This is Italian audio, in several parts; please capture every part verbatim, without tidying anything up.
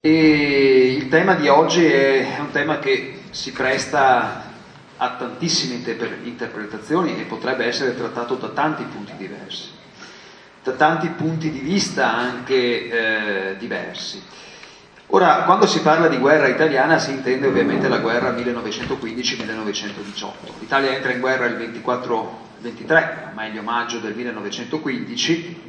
E il tema di oggi è un tema che si presta a tantissime inter interpretazioni e potrebbe essere trattato da tanti punti diversi, da tanti punti di vista anche eh, diversi. Ora, quando si parla di guerra italiana si intende ovviamente la guerra millenovecentoquindici millenovecentodiciotto. L'Italia entra in guerra il ventiquattro ventitré, o meglio maggio del millenovecentoquindici,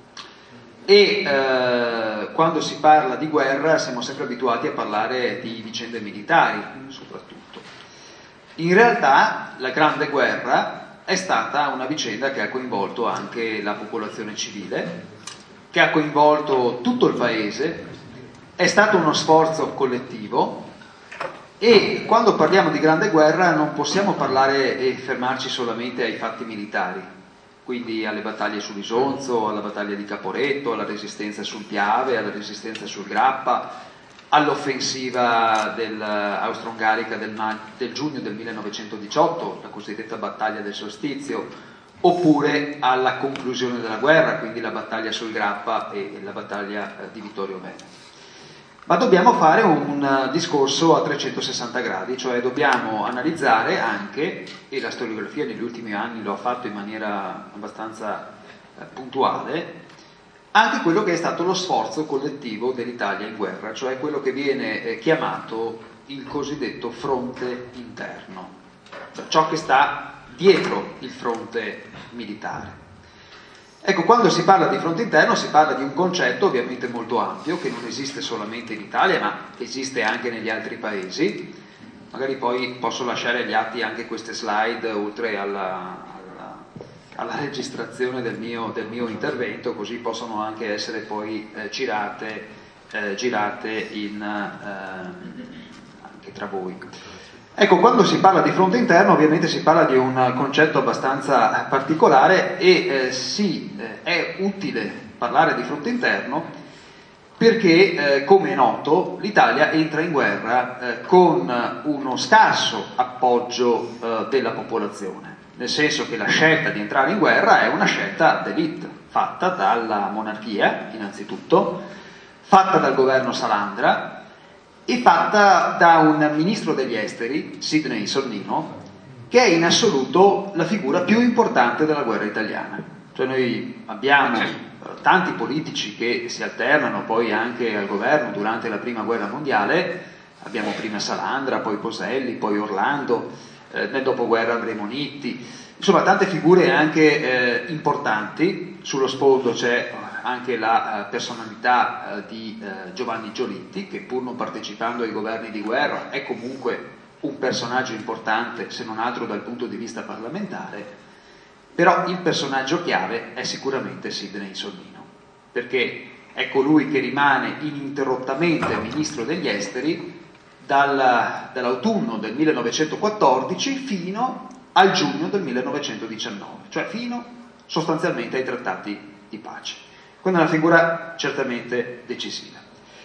e eh, quando si parla di guerra siamo sempre abituati a parlare di vicende militari, soprattutto. In realtà la Grande Guerra è stata una vicenda che ha coinvolto anche la popolazione civile, che ha coinvolto tutto il paese, è stato uno sforzo collettivo e quando parliamo di Grande Guerra non possiamo parlare e fermarci solamente ai fatti militari. Quindi alle battaglie sull'Isonzo, alla battaglia di Caporetto, alla resistenza sul Piave, alla resistenza sul Grappa, all'offensiva austro-ungarica del, del giugno del millenovecentodiciotto, la cosiddetta battaglia del solstizio, oppure alla conclusione della guerra, quindi la battaglia sul Grappa e la battaglia di Vittorio Veneto. Ma dobbiamo fare un discorso a trecentosessanta gradi, cioè dobbiamo analizzare anche, e la storiografia negli ultimi anni lo ha fatto in maniera abbastanza eh, puntuale, anche quello che è stato lo sforzo collettivo dell'Italia in guerra, cioè quello che viene eh, chiamato il cosiddetto fronte interno, cioè ciò che sta dietro il fronte militare. Ecco, quando si parla di fronte interno si parla di un concetto ovviamente molto ampio, che non esiste solamente in Italia, ma esiste anche negli altri paesi. Magari poi posso lasciare agli atti anche queste slide, oltre alla, alla, alla registrazione del mio, del mio intervento, così possono anche essere poi eh, girate, eh, girate in, eh, anche tra voi. Ecco, quando si parla di fronte interno ovviamente si parla di un concetto abbastanza particolare e eh, sì, eh, è utile parlare di fronte interno perché, eh, come è noto, l'Italia entra in guerra eh, con uno scarso appoggio eh, della popolazione, nel senso che la scelta di entrare in guerra è una scelta d'élite, fatta dalla monarchia innanzitutto, fatta dal governo Salandra, e fatta da un ministro degli esteri, Sidney Sonnino, che è in assoluto la figura più importante della guerra italiana. Cioè noi abbiamo tanti politici che si alternano poi anche al governo durante la prima guerra mondiale, abbiamo prima Salandra, poi Poselli, poi Orlando, eh, nel dopoguerra avremo Nitti, insomma tante figure anche eh, importanti. Sullo sfondo c'è anche la uh, personalità uh, di uh, Giovanni Giolitti, che pur non partecipando ai governi di guerra è comunque un personaggio importante, se non altro dal punto di vista parlamentare, però il personaggio chiave è sicuramente Sidney Sonnino, perché è colui che rimane ininterrottamente ministro degli esteri dal, dall'autunno del millenovecentoquattordici fino al giugno del millenovecentodiciannove, cioè fino sostanzialmente ai trattati di pace. Quindi è una figura certamente decisiva.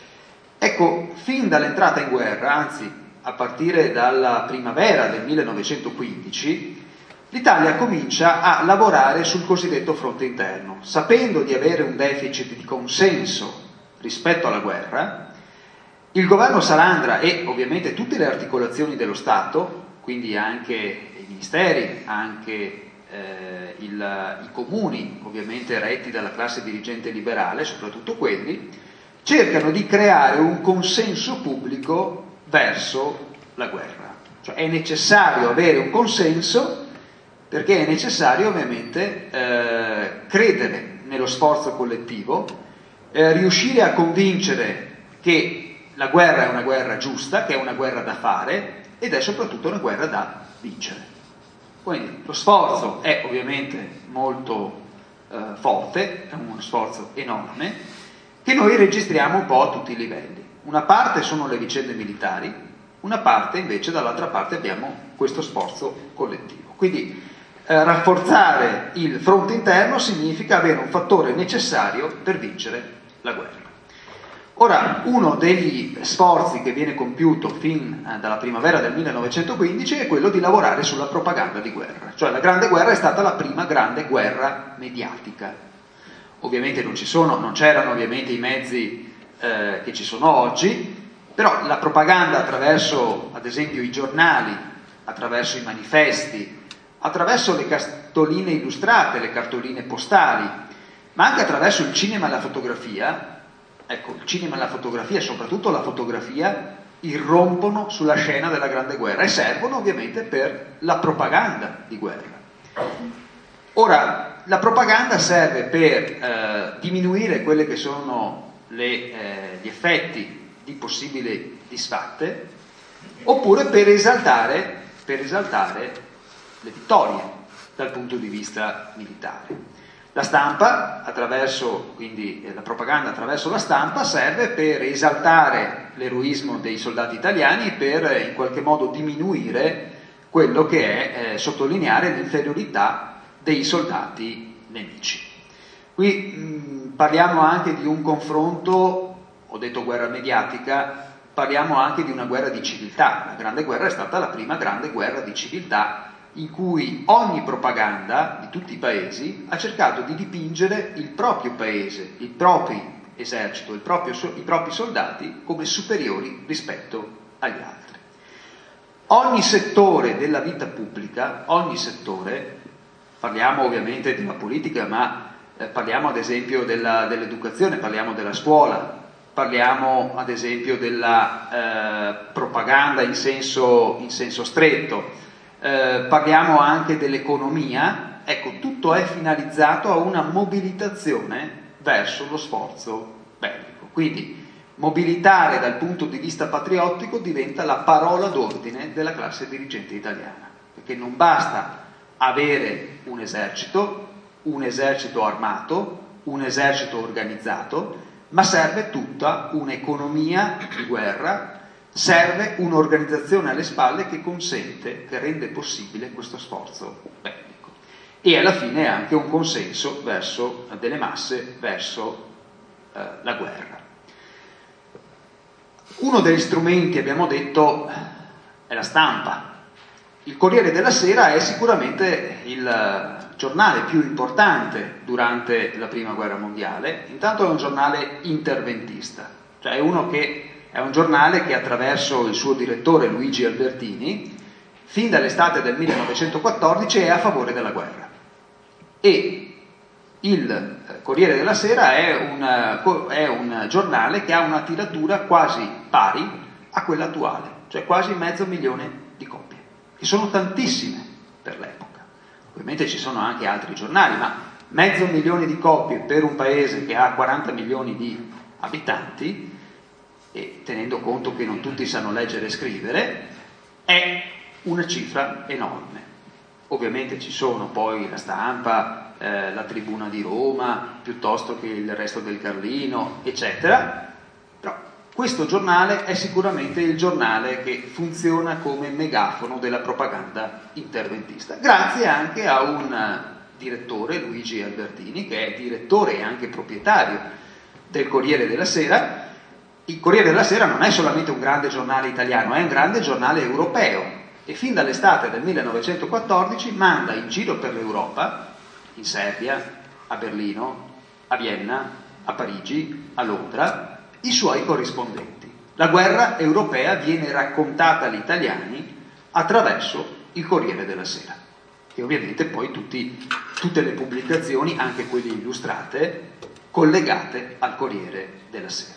Ecco, fin dall'entrata in guerra, anzi a partire dalla primavera del millenovecentoquindici, l'Italia comincia a lavorare sul cosiddetto fronte interno, sapendo di avere un deficit di consenso rispetto alla guerra. Il governo Salandra e ovviamente tutte le articolazioni dello Stato, quindi anche i ministeri, anche Eh, il, i comuni, ovviamente retti dalla classe dirigente liberale, soprattutto quelli, cercano di creare un consenso pubblico verso la guerra. Cioè è necessario avere un consenso perché è necessario ovviamente eh, credere nello sforzo collettivo, eh, riuscire a convincere che la guerra è una guerra giusta, che è una guerra da fare ed è soprattutto una guerra da vincere. Quindi lo sforzo è ovviamente molto eh, forte, è uno sforzo enorme, che noi registriamo un po' a tutti i livelli. Una parte sono le vicende militari, una parte invece dall'altra parte abbiamo questo sforzo collettivo. Quindi eh, rafforzare il fronte interno significa avere un fattore necessario per vincere la guerra. Ora, uno degli sforzi che viene compiuto fin eh, dalla primavera del millenovecentoquindici è quello di lavorare sulla propaganda di guerra. Cioè la Grande Guerra è stata la prima grande guerra mediatica. Ovviamente non ci sono, non c'erano ovviamente i mezzi eh, che ci sono oggi, però la propaganda attraverso, ad esempio, i giornali, attraverso i manifesti, attraverso le cartoline illustrate, le cartoline postali, ma anche attraverso il cinema e la fotografia, ecco, il cinema e la fotografia, soprattutto la fotografia, irrompono sulla scena della Grande Guerra e servono ovviamente per la propaganda di guerra. Ora, la propaganda serve per eh, diminuire quelle che sono le, eh, gli effetti di possibili disfatte, oppure per esaltare, per esaltare le vittorie dal punto di vista militare. La stampa, attraverso, quindi la propaganda attraverso la stampa, serve per esaltare l'eroismo dei soldati italiani e per in qualche modo diminuire quello che è eh, sottolineare l'inferiorità dei soldati nemici. Qui mh, parliamo anche di un confronto, ho detto guerra mediatica, parliamo anche di una guerra di civiltà. La Grande Guerra è stata la prima grande guerra di civiltà in cui ogni propaganda di tutti i paesi ha cercato di dipingere il proprio paese, il proprio esercito, il proprio, i propri soldati come superiori rispetto agli altri. Ogni settore della vita pubblica, ogni settore, parliamo ovviamente della politica, ma eh, parliamo ad esempio della, dell'educazione, parliamo della scuola, parliamo ad esempio della eh, propaganda in senso, in senso stretto, eh, parliamo anche dell'economia. Ecco, tutto è finalizzato a una mobilitazione verso lo sforzo bellico. Quindi mobilitare dal punto di vista patriottico diventa la parola d'ordine della classe dirigente italiana, perché non basta avere un esercito, un esercito armato, un esercito organizzato, ma serve tutta un'economia di guerra, serve un'organizzazione alle spalle che consente, che rende possibile questo sforzo bellico. E alla fine anche un consenso verso delle masse, verso eh, la guerra. Uno degli strumenti, abbiamo detto, è la stampa. Il Corriere della Sera è sicuramente il giornale più importante durante la Prima Guerra Mondiale. Intanto è un giornale interventista, cioè è uno che è un giornale che attraverso il suo direttore Luigi Albertini, fin dall'estate del millenovecentoquattordici è a favore della guerra. E il Corriere della Sera è un, è un giornale che ha una tiratura quasi pari a quella attuale, cioè quasi mezzo milione di copie, che sono tantissime per l'epoca. Ovviamente ci sono anche altri giornali, ma mezzo milione di copie per un paese che ha quaranta milioni di abitanti, e tenendo conto che non tutti sanno leggere e scrivere, è una cifra enorme. Ovviamente ci sono poi la Stampa, eh, la Tribuna di Roma, piuttosto che il Resto del Carlino, eccetera, però questo giornale è sicuramente il giornale che funziona come megafono della propaganda interventista, grazie anche a un direttore, Luigi Albertini, che è direttore e anche proprietario del Corriere della Sera. Il Corriere della Sera non è solamente un grande giornale italiano, è un grande giornale europeo e fin dall'estate del millenovecentoquattordici manda in giro per l'Europa, in Serbia, a Berlino, a Vienna, a Parigi, a Londra, i suoi corrispondenti. La guerra europea viene raccontata agli italiani attraverso il Corriere della Sera e ovviamente poi tutti, tutte le pubblicazioni, anche quelle illustrate, collegate al Corriere della Sera.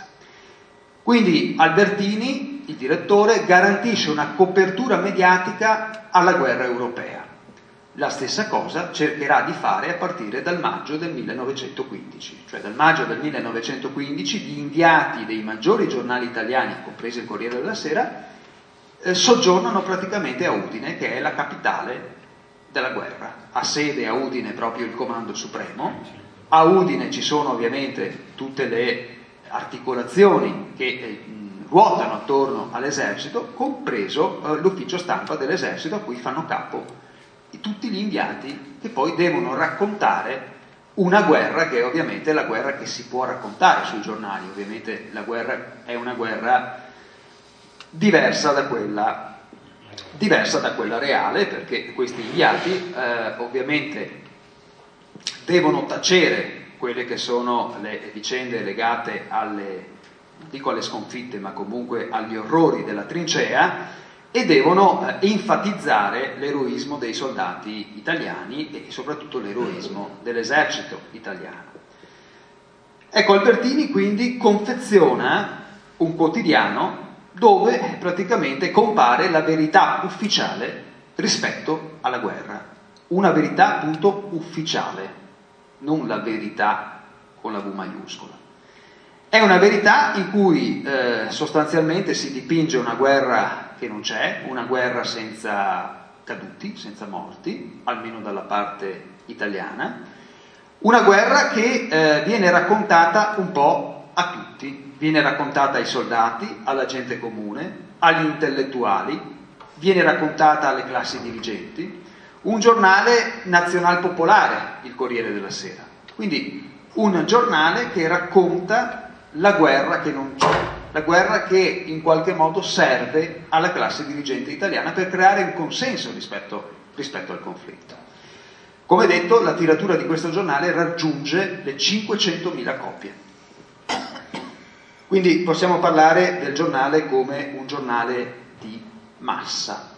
Quindi Albertini, il direttore, garantisce una copertura mediatica alla guerra europea. La stessa cosa cercherà di fare a partire dal maggio del millenovecentoquindici, cioè dal maggio del millenovecentoquindici gli inviati dei maggiori giornali italiani, compreso il Corriere della Sera, eh, soggiornano praticamente a Udine, che è la capitale della guerra. Ha sede a Udine proprio il Comando Supremo. A Udine ci sono ovviamente tutte le articolazioni che eh, ruotano attorno all'esercito, compreso eh, l'ufficio stampa dell'esercito, a cui fanno capo tutti gli inviati che poi devono raccontare una guerra che è ovviamente la guerra che si può raccontare sui giornali. Ovviamente la guerra è una guerra diversa da quella, diversa da quella reale, perché questi inviati eh, ovviamente devono tacere quelle che sono le vicende legate alle dico alle sconfitte, ma comunque agli orrori della trincea, e devono eh, enfatizzare l'eroismo dei soldati italiani e soprattutto l'eroismo dell'esercito italiano. Ecco, Albertini quindi confeziona un quotidiano dove praticamente compare la verità ufficiale rispetto alla guerra. Una verità appunto ufficiale, non la verità con la V maiuscola. È una verità in cui eh, sostanzialmente si dipinge una guerra che non c'è, una guerra senza caduti, senza morti, almeno dalla parte italiana, una guerra che eh, viene raccontata un po' a tutti, viene raccontata ai soldati, alla gente comune, agli intellettuali, viene raccontata alle classi dirigenti, un giornale nazional-popolare, il Corriere della Sera, quindi un giornale che racconta la guerra che non c'è, la guerra che in qualche modo serve alla classe dirigente italiana per creare un consenso rispetto, rispetto al conflitto. Come detto, la tiratura di questo giornale raggiunge le cinquecentomila copie. Quindi possiamo parlare del giornale come un giornale di massa.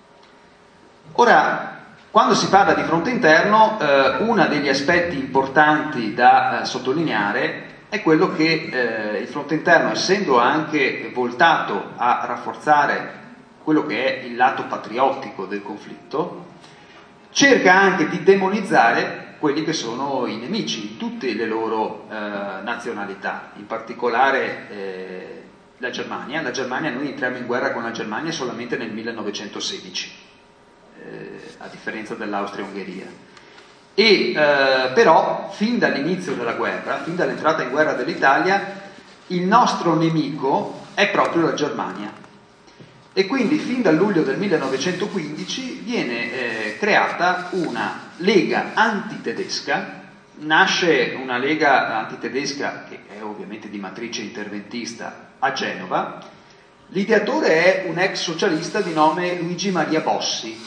Ora, quando si parla di fronte interno, eh, uno degli aspetti importanti da eh, sottolineare è quello che eh, il fronte interno, essendo anche voltato a rafforzare quello che è il lato patriottico del conflitto, cerca anche di demonizzare quelli che sono i nemici in tutte le loro eh, nazionalità, in particolare eh, la Germania. La Germania, noi entriamo in guerra con la Germania solamente nel millenovecentosedici, eh, a differenza dell'Austria-Ungheria. E eh, però fin dall'inizio della guerra, fin dall'entrata in guerra dell'Italia, il nostro nemico è proprio la Germania, e quindi fin dal luglio del millenovecentoquindici viene eh, creata una lega antitedesca. Nasce una lega antitedesca che è ovviamente di matrice interventista a Genova. L'ideatore è un ex socialista di nome Luigi Maria Bossi.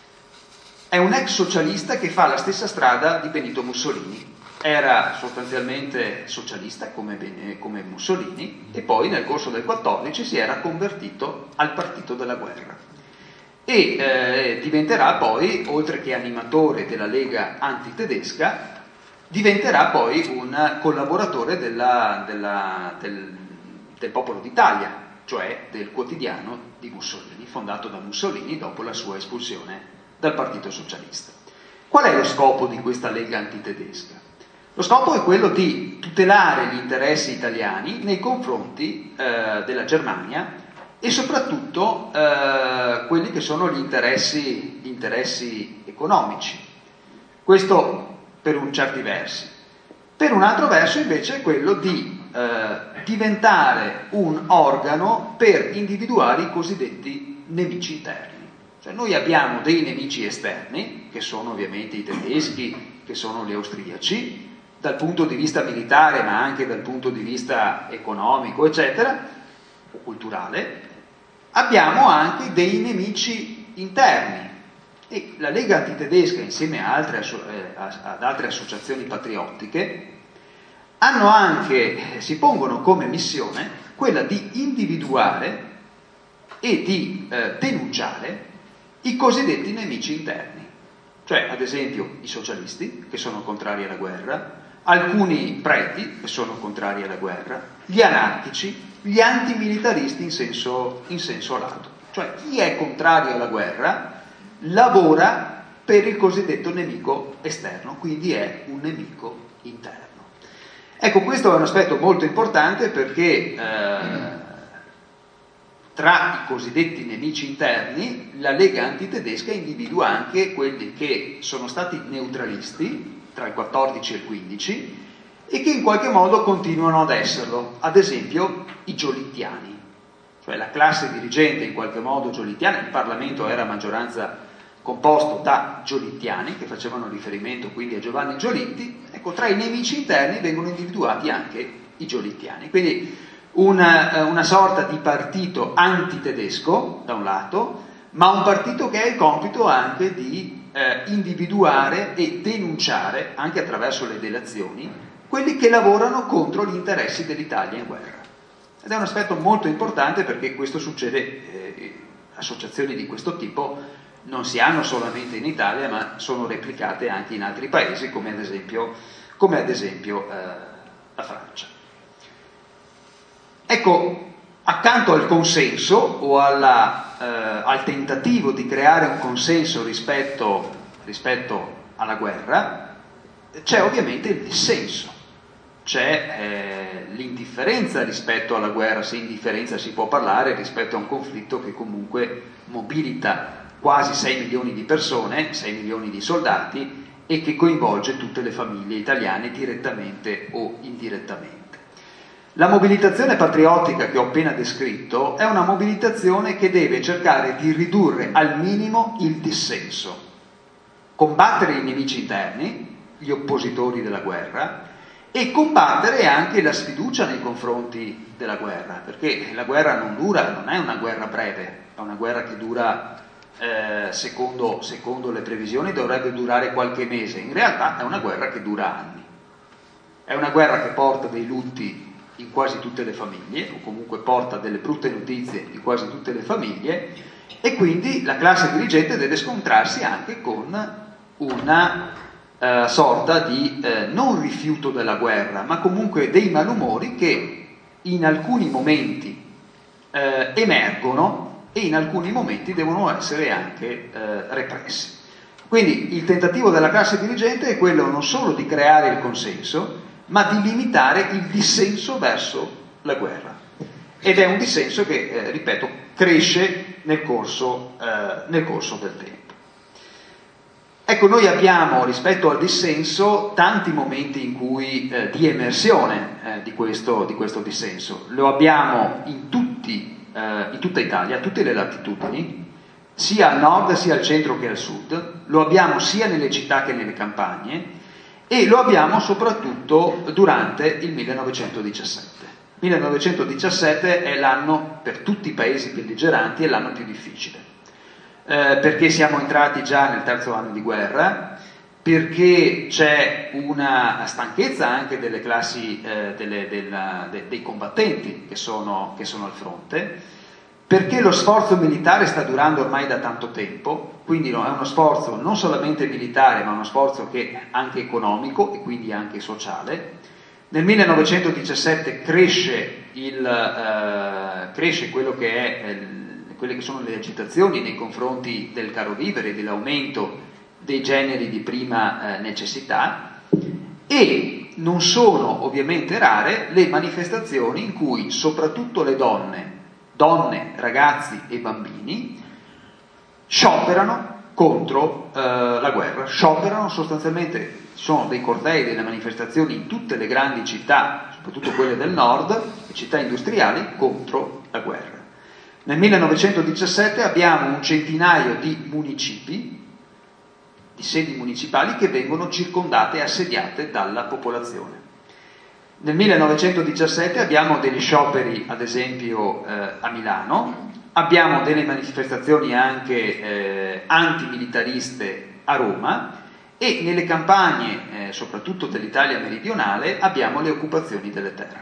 È un ex socialista che fa la stessa strada di Benito Mussolini. Era sostanzialmente socialista come, come Mussolini, e poi nel corso del quattordici si era convertito al partito della guerra. E eh, diventerà poi, oltre che animatore della Lega antitedesca, diventerà poi un collaboratore della, della, del, del Popolo d'Italia, cioè del quotidiano di Mussolini, fondato da Mussolini dopo la sua espulsione dal Partito Socialista. Qual è lo scopo di questa Lega antitedesca? Lo scopo è quello di tutelare gli interessi italiani nei confronti eh, della Germania, e soprattutto eh, quelli che sono gli interessi, gli interessi economici. Questo per un certi versi. Per un altro verso invece è quello di eh, diventare un organo per individuare i cosiddetti nemici interni. Cioè noi abbiamo dei nemici esterni, che sono ovviamente i tedeschi, che sono gli austriaci, dal punto di vista militare ma anche dal punto di vista economico eccetera, o culturale. Abbiamo anche dei nemici interni, e la Lega antitedesca insieme a altre, eh, ad altre associazioni patriottiche hanno anche, si pongono come missione quella di individuare e di eh, denunciare i cosiddetti nemici interni, cioè ad esempio i socialisti che sono contrari alla guerra, alcuni preti che sono contrari alla guerra, gli anarchici, gli antimilitaristi in senso, in senso lato. Cioè chi è contrario alla guerra lavora per il cosiddetto nemico esterno, quindi è un nemico interno. Ecco, questo è un aspetto molto importante perché eh, tra i cosiddetti nemici interni la Lega antitedesca individua anche quelli che sono stati neutralisti tra il quattordici e il quindici e che in qualche modo continuano ad esserlo, ad esempio i giolittiani, cioè la classe dirigente in qualche modo giolittiana. Il Parlamento era a maggioranza composto da giolittiani che facevano riferimento quindi a Giovanni Giolitti. Ecco, tra i nemici interni vengono individuati anche i giolittiani, quindi una, una sorta di partito antitedesco da un lato, ma un partito che ha il compito anche di eh, individuare e denunciare, anche attraverso le delazioni, quelli che lavorano contro gli interessi dell'Italia in guerra. Ed è un aspetto molto importante perché questo succede, eh, associazioni di questo tipo non si hanno solamente in Italia, ma sono replicate anche in altri paesi, come ad esempio, come ad esempio eh, la Francia. Ecco, accanto al consenso o alla, eh, al tentativo di creare un consenso rispetto, rispetto alla guerra, c'è ovviamente il dissenso, c'è eh, l'indifferenza rispetto alla guerra, se indifferenza si può parlare, rispetto a un conflitto che comunque mobilita quasi sei milioni di persone, sei milioni di soldati, e che coinvolge tutte le famiglie italiane direttamente o indirettamente. La mobilitazione patriottica che ho appena descritto è una mobilitazione che deve cercare di ridurre al minimo il dissenso, combattere i nemici interni, gli oppositori della guerra, e combattere anche la sfiducia nei confronti della guerra, perché la guerra non dura, non è una guerra breve, è una guerra che dura, eh, secondo, secondo le previsioni, dovrebbe durare qualche mese, in realtà è una guerra che dura anni, è una guerra che porta dei lutti in quasi tutte le famiglie, o comunque porta delle brutte notizie in quasi tutte le famiglie, e quindi la classe dirigente deve scontrarsi anche con una eh, sorta di eh, non rifiuto della guerra, ma comunque dei malumori che in alcuni momenti eh, emergono e in alcuni momenti devono essere anche eh, repressi. Quindi il tentativo della classe dirigente è quello non solo di creare il consenso, ma di limitare il dissenso verso la guerra. Ed è un dissenso che, eh, ripeto, cresce nel corso, eh, nel corso del tempo. Ecco, noi abbiamo rispetto al dissenso tanti momenti in cui, eh, di emersione eh, di, questo, di questo dissenso. Lo abbiamo in, tutti, eh, in tutta Italia, a tutte le latitudini, sia al nord sia al centro che al sud, lo abbiamo sia nelle città che nelle campagne, e lo abbiamo soprattutto durante il millenovecentodiciassette. millenovecentodiciassette è l'anno, per tutti i paesi belligeranti, è l'anno più difficile, eh, perché siamo entrati già nel terzo anno di guerra, perché c'è una stanchezza anche delle classi, eh, delle, della, de, dei combattenti che sono, che sono al fronte, perché lo sforzo militare sta durando ormai da tanto tempo, quindi è uno sforzo non solamente militare, ma uno sforzo che anche economico e quindi anche sociale. Nel millenovecentodiciassette cresce, il, eh, cresce quello che è, eh, quelle che sono le agitazioni nei confronti del caro vivere, dell'aumento dei generi di prima eh, necessità, e non sono ovviamente rare le manifestazioni in cui soprattutto le donne, donne, ragazzi e bambini scioperano contro eh, la guerra, scioperano sostanzialmente, ci sono dei cortei, delle manifestazioni in tutte le grandi città, soprattutto quelle del nord, le città industriali, contro la guerra. Nel millenovecentodiciassette abbiamo un centinaio di municipi, di sedi municipali che vengono circondate e assediate dalla popolazione. Nel millenovecentodiciassette abbiamo degli scioperi, ad esempio eh, a Milano, abbiamo delle manifestazioni anche eh, antimilitariste a Roma, e nelle campagne, eh, soprattutto dell'Italia meridionale, abbiamo le occupazioni delle terre.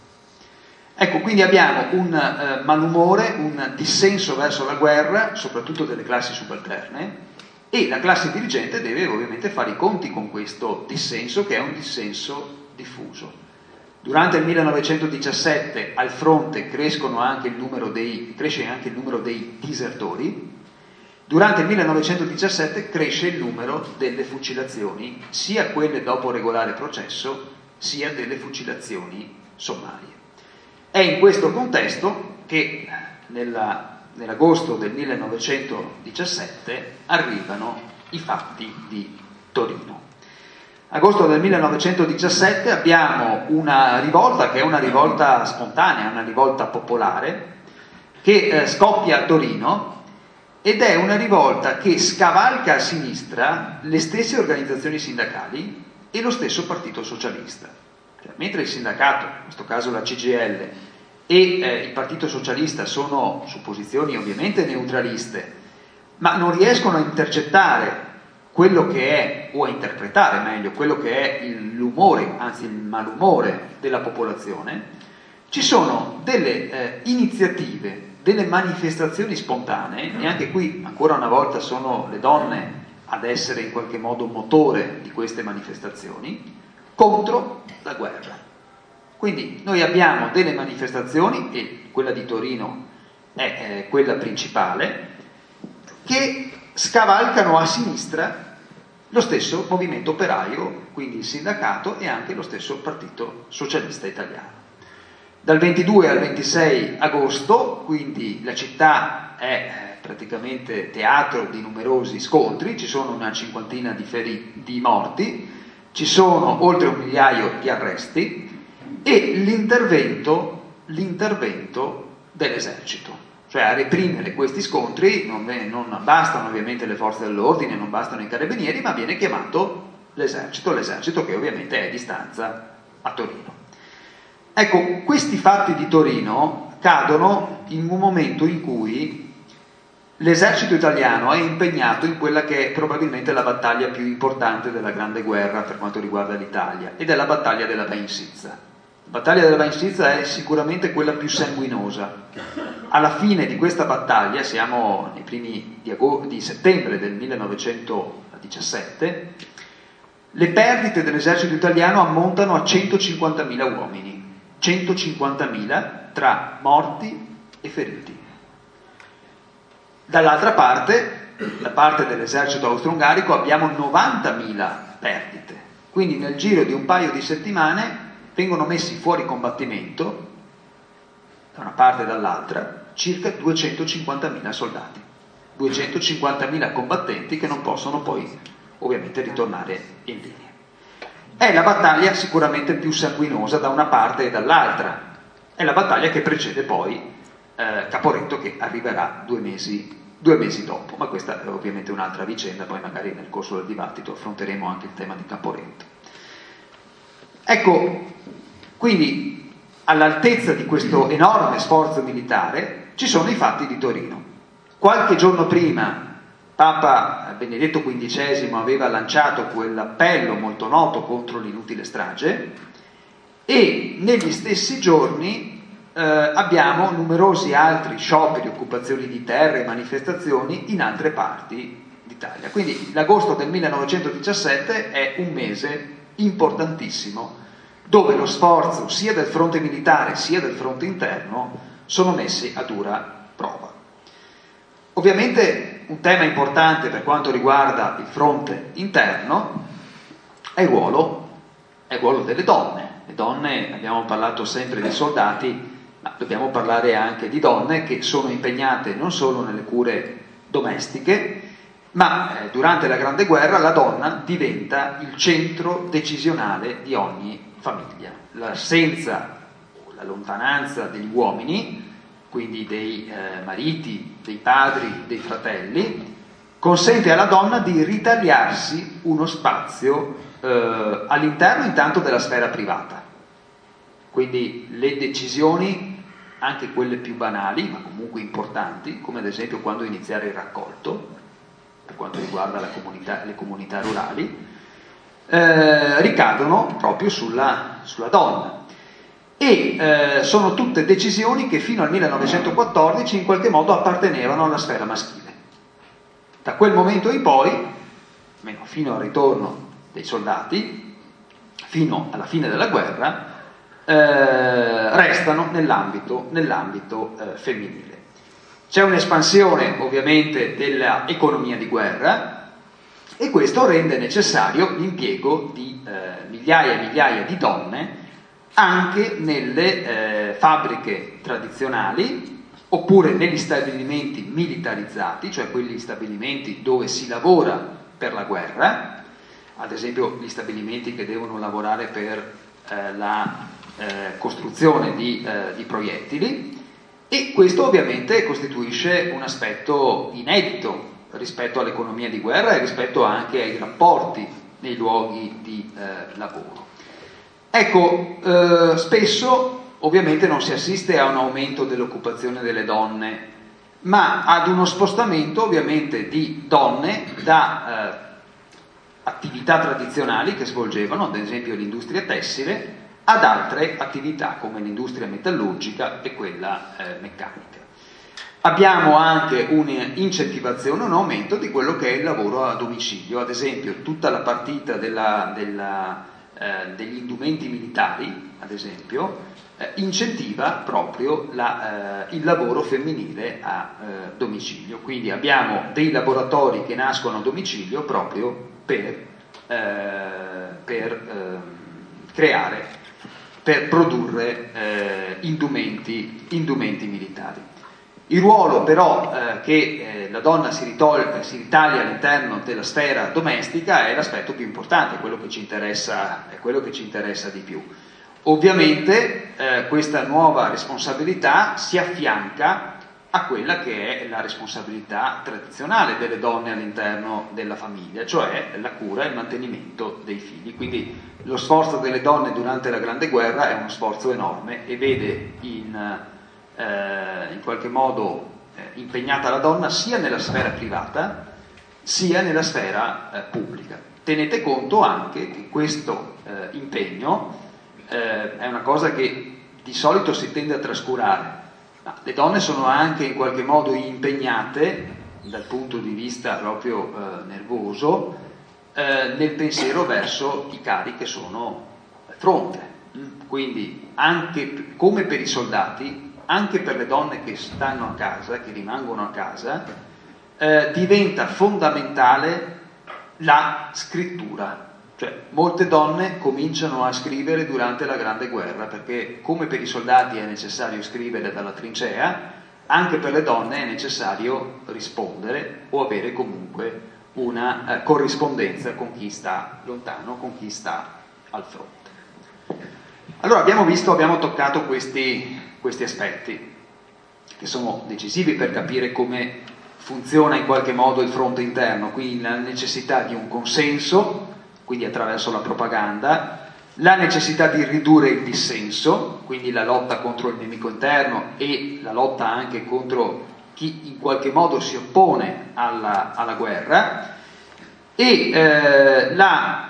Ecco, quindi abbiamo un eh, malumore, un dissenso verso la guerra, soprattutto delle classi subalterne, e la classe dirigente deve ovviamente fare i conti con questo dissenso, che è un dissenso diffuso. Durante il millenovecentodiciassette al fronte crescono anche il numero dei, cresce anche il numero dei disertori. Durante il millenovecentodiciassette cresce il numero delle fucilazioni, sia quelle dopo regolare processo, sia delle fucilazioni sommarie. È in questo contesto che nella, nell'agosto del millenovecentodiciassette arrivano i fatti di Torino. Agosto del millenovecentodiciassette abbiamo una rivolta che è una rivolta spontanea, una rivolta popolare, che eh, scoppia a Torino, ed è una rivolta che scavalca a sinistra le stesse organizzazioni sindacali e lo stesso Partito Socialista. Cioè, mentre il sindacato, in questo caso la C G I L, e eh, il Partito Socialista sono su posizioni ovviamente neutraliste, ma non riescono a intercettare quello che è, o a interpretare meglio, quello che è l'umore, anzi il malumore della popolazione, ci sono delle eh, iniziative, delle manifestazioni spontanee, e anche qui ancora una volta sono le donne ad essere in qualche modo motore di queste manifestazioni, contro la guerra. Quindi noi abbiamo delle manifestazioni, e quella di Torino è eh, quella principale, che scavalcano a sinistra lo stesso movimento operaio, quindi il sindacato, e anche lo stesso Partito Socialista Italiano. Dal ventidue al ventisei agosto, quindi la città è praticamente teatro di numerosi scontri, ci sono una cinquantina di feriti, di morti, ci sono oltre un migliaio di arresti e l'intervento, l'intervento dell'esercito. Cioè a reprimere questi scontri non, non bastano ovviamente le forze dell'ordine, non bastano i carabinieri, ma viene chiamato l'esercito, l'esercito che ovviamente è di stanza a Torino. Ecco, questi fatti di Torino cadono in un momento in cui l'esercito italiano è impegnato in quella che è probabilmente la battaglia più importante della Grande Guerra per quanto riguarda l'Italia, ed è la battaglia della Bainsizza. La battaglia della Bainsizza è sicuramente quella più sanguinosa. Alla fine di questa battaglia, siamo nei primi di, di settembre del millenovecentodiciassette, le perdite dell'esercito italiano ammontano a centocinquantamila uomini, centocinquantamila tra morti e feriti. Dall'altra parte, da parte dell'esercito austro-ungarico, abbiamo novantamila perdite. Quindi nel giro di un paio di settimane vengono messi fuori combattimento, da una parte e dall'altra, circa duecentocinquantamila soldati, duecentocinquantamila combattenti che non possono poi ovviamente ritornare in linea. È la battaglia sicuramente più sanguinosa da una parte e dall'altra, è la battaglia che precede poi eh, Caporetto, che arriverà due mesi, due mesi dopo, ma questa è ovviamente un'altra vicenda, poi magari nel corso del dibattito affronteremo anche il tema di Caporetto. Ecco, quindi all'altezza di questo enorme sforzo militare ci sono i fatti di Torino. Qualche giorno prima Papa Benedetto quindicesimo aveva lanciato quell'appello molto noto contro l'inutile strage, e negli stessi giorni eh, abbiamo numerosi altri scioperi, occupazioni di terre e manifestazioni in altre parti d'Italia. Quindi l'agosto del millenovecentodiciassette è un mese importantissimo, dove lo sforzo sia del fronte militare sia del fronte interno sono messi a dura prova. Ovviamente un tema importante per quanto riguarda il fronte interno è il ruolo, è il ruolo delle donne. Le donne, abbiamo parlato sempre di soldati, ma dobbiamo parlare anche di donne che sono impegnate non solo nelle cure domestiche, ma eh, durante la Grande Guerra la donna diventa il centro decisionale di ogni famiglia. L'assenza o la lontananza degli uomini, quindi dei eh, mariti, dei padri, dei fratelli, consente alla donna di ritagliarsi uno spazio eh, all'interno intanto della sfera privata. Quindi le decisioni, anche quelle più banali, ma comunque importanti, come ad esempio quando iniziare il raccolto, per quanto riguarda la comunità, le comunità rurali, eh, ricadono proprio sulla, sulla donna. E eh, sono tutte decisioni che fino al millenovecentoquattordici in qualche modo appartenevano alla sfera maschile. Da quel momento in poi, almeno fino al ritorno dei soldati, fino alla fine della guerra, eh, restano nell'ambito, nell'ambito eh, femminile. C'è un'espansione ovviamente dell'economia di guerra, e questo rende necessario l'impiego di eh, migliaia e migliaia di donne anche nelle eh, fabbriche tradizionali, oppure negli stabilimenti militarizzati, cioè quegli stabilimenti dove si lavora per la guerra, ad esempio gli stabilimenti che devono lavorare per eh, la eh, costruzione di, eh, di proiettili, e questo ovviamente costituisce un aspetto inedito rispetto all'economia di guerra e rispetto anche ai rapporti nei luoghi di eh, lavoro. Ecco, eh, spesso ovviamente non si assiste a un aumento dell'occupazione delle donne, ma ad uno spostamento ovviamente di donne da eh, attività tradizionali che svolgevano, ad esempio l'industria tessile, ad altre attività come l'industria metallurgica e quella eh, meccanica. Abbiamo anche un'incentivazione, un aumento di quello che è il lavoro a domicilio, ad esempio tutta la partita della, della, eh, degli indumenti militari, ad esempio, eh, incentiva proprio la, eh, il lavoro femminile a eh, domicilio, quindi abbiamo dei laboratori che nascono a domicilio proprio per, eh, per eh, creare, per produrre eh, indumenti, indumenti militari. Il ruolo però eh, che eh, la donna si, ritol- si ritaglia all'interno della sfera domestica è l'aspetto più importante, quello che ci interessa, è quello che ci interessa di più. Ovviamente eh, questa nuova responsabilità si affianca a quella che è la responsabilità tradizionale delle donne all'interno della famiglia, cioè la cura e il mantenimento dei figli. Quindi lo sforzo delle donne durante la Grande Guerra è uno sforzo enorme e vede in... Eh, in qualche modo eh, impegnata la donna sia nella sfera privata sia nella sfera eh, pubblica. Tenete conto anche che questo eh, impegno eh, è una cosa che di solito si tende a trascurare, ma le donne sono anche in qualche modo impegnate dal punto di vista proprio eh, nervoso eh, nel pensiero verso i cari che sono al fronte. Quindi anche come per i soldati, anche per le donne che stanno a casa, che rimangono a casa, eh, diventa fondamentale la scrittura. Cioè, molte donne cominciano a scrivere durante la Grande Guerra, perché come per i soldati è necessario scrivere dalla trincea, anche per le donne è necessario rispondere o avere comunque una eh, corrispondenza con chi sta lontano, con chi sta al fronte. Allora abbiamo visto, abbiamo toccato questi questi aspetti che sono decisivi per capire come funziona in qualche modo il fronte interno, quindi la necessità di un consenso, quindi attraverso la propaganda, la necessità di ridurre il dissenso, quindi la lotta contro il nemico interno e la lotta anche contro chi in qualche modo si oppone alla, alla guerra, e eh, la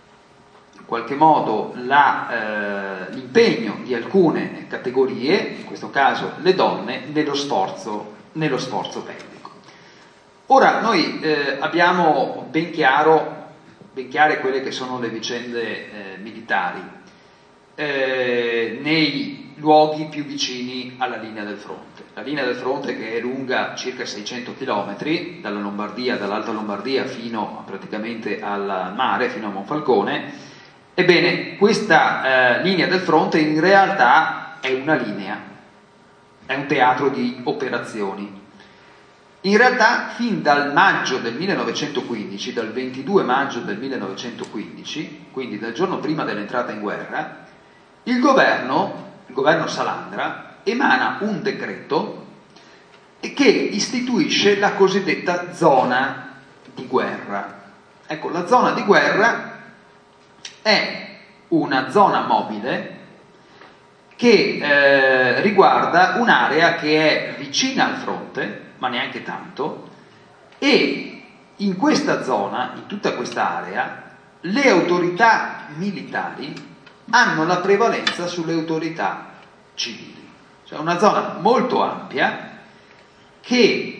in qualche modo la, eh, l'impegno di alcune categorie, in questo caso le donne, nello sforzo, nello sforzo bellico. Ora noi eh, abbiamo ben chiaro, ben chiare quelle che sono le vicende eh, militari eh, nei luoghi più vicini alla linea del fronte. La linea del fronte, che è lunga circa seicento chilometri, dalla Lombardia, dall'Alta Lombardia fino praticamente al mare, fino a Monfalcone. Ebbene, questa eh, linea del fronte in realtà è una linea, è un teatro di operazioni. In realtà, fin dal maggio del millenovecentoquindici, dal ventidue maggio del millenovecentoquindici, quindi dal giorno prima dell'entrata in guerra, il governo, il governo Salandra, emana un decreto che istituisce la cosiddetta zona di guerra. Ecco, la zona di guerra è una zona mobile che eh, riguarda un'area che è vicina al fronte, ma neanche tanto, e in questa zona, in tutta questa area, le autorità militari hanno la prevalenza sulle autorità civili. Cioè una zona molto ampia che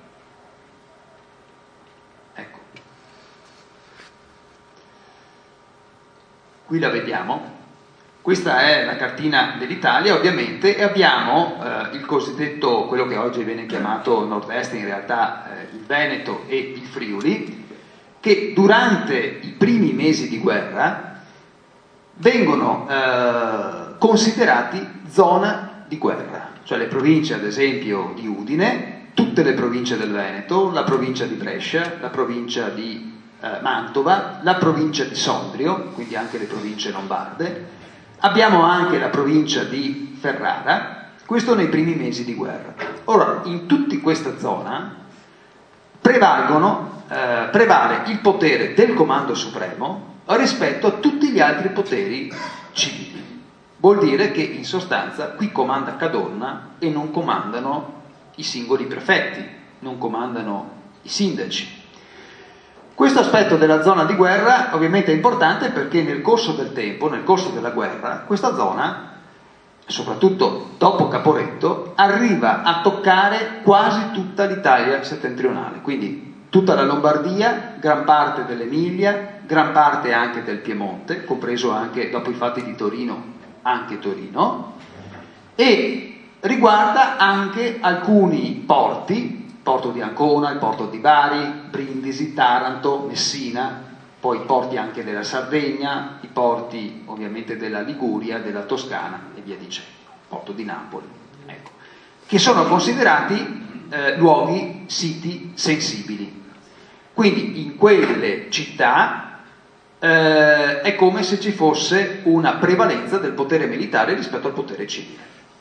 qui la vediamo, questa è la cartina dell'Italia ovviamente, e abbiamo eh, il cosiddetto, quello che oggi viene chiamato nord-est, in realtà eh, il Veneto e il Friuli, che durante i primi mesi di guerra vengono eh, considerati zona di guerra, cioè le province ad esempio di Udine, tutte le province del Veneto, la provincia di Brescia, la provincia di Mantova, la provincia di Sondrio, quindi anche le province lombarde, abbiamo anche la provincia di Ferrara, questo nei primi mesi di guerra. Ora, in tutta questa zona prevalgono, eh, prevale il potere del Comando Supremo rispetto a tutti gli altri poteri civili. Vuol dire che in sostanza qui comanda Cadorna e non comandano i singoli prefetti, non comandano i sindaci. Questo aspetto della zona di guerra ovviamente è importante perché nel corso del tempo, nel corso della guerra, questa zona, soprattutto dopo Caporetto, arriva a toccare quasi tutta l'Italia settentrionale, quindi tutta la Lombardia, gran parte dell'Emilia, gran parte anche del Piemonte, compreso anche, dopo i fatti di Torino, anche Torino, e riguarda anche alcuni porti, il porto di Ancona, il porto di Bari, Brindisi, Taranto, Messina, poi i porti anche della Sardegna, i porti ovviamente della Liguria, della Toscana e via dicendo, il porto di Napoli, ecco, che sono considerati eh, luoghi, siti sensibili. Quindi in quelle città eh, è come se ci fosse una prevalenza del potere militare rispetto al potere civile.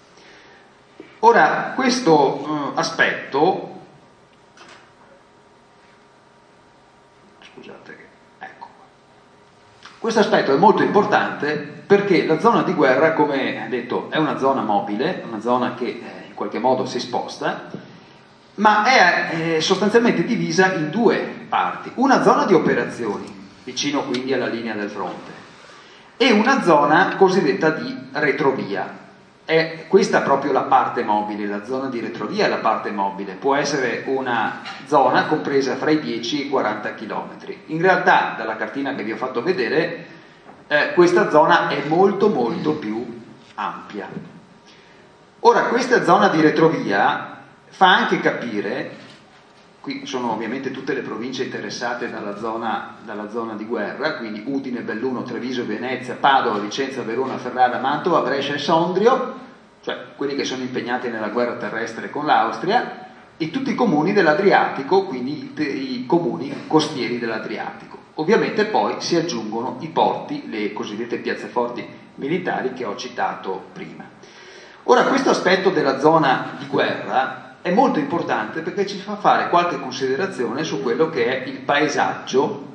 Ora, questo eh, aspetto, scusate, ecco, questo aspetto è molto importante perché la zona di guerra, come detto, è una zona mobile, una zona che eh, in qualche modo si sposta, ma è eh, sostanzialmente divisa in due parti. Una zona di operazioni, vicino quindi alla linea del fronte, e una zona cosiddetta di retrovia. È questa proprio la parte mobile, la zona di retrovia è la parte mobile, può essere una zona compresa fra i dieci e i quaranta chilometri. In realtà, dalla cartina che vi ho fatto vedere, eh, questa zona è molto molto più ampia. Ora, questa zona di retrovia fa anche capire, qui sono ovviamente tutte le province interessate dalla zona, dalla zona di guerra, quindi Udine, Belluno, Treviso, Venezia, Padova, Vicenza, Verona, Ferrara, Mantova, Brescia e Sondrio, cioè quelli che sono impegnati nella guerra terrestre con l'Austria, e tutti i comuni dell'Adriatico, quindi i, i comuni costieri dell'Adriatico. Ovviamente poi si aggiungono i porti, le cosiddette piazzeforti militari che ho citato prima. Ora, questo aspetto della zona di guerra è molto importante perché ci fa fare qualche considerazione su quello che è il paesaggio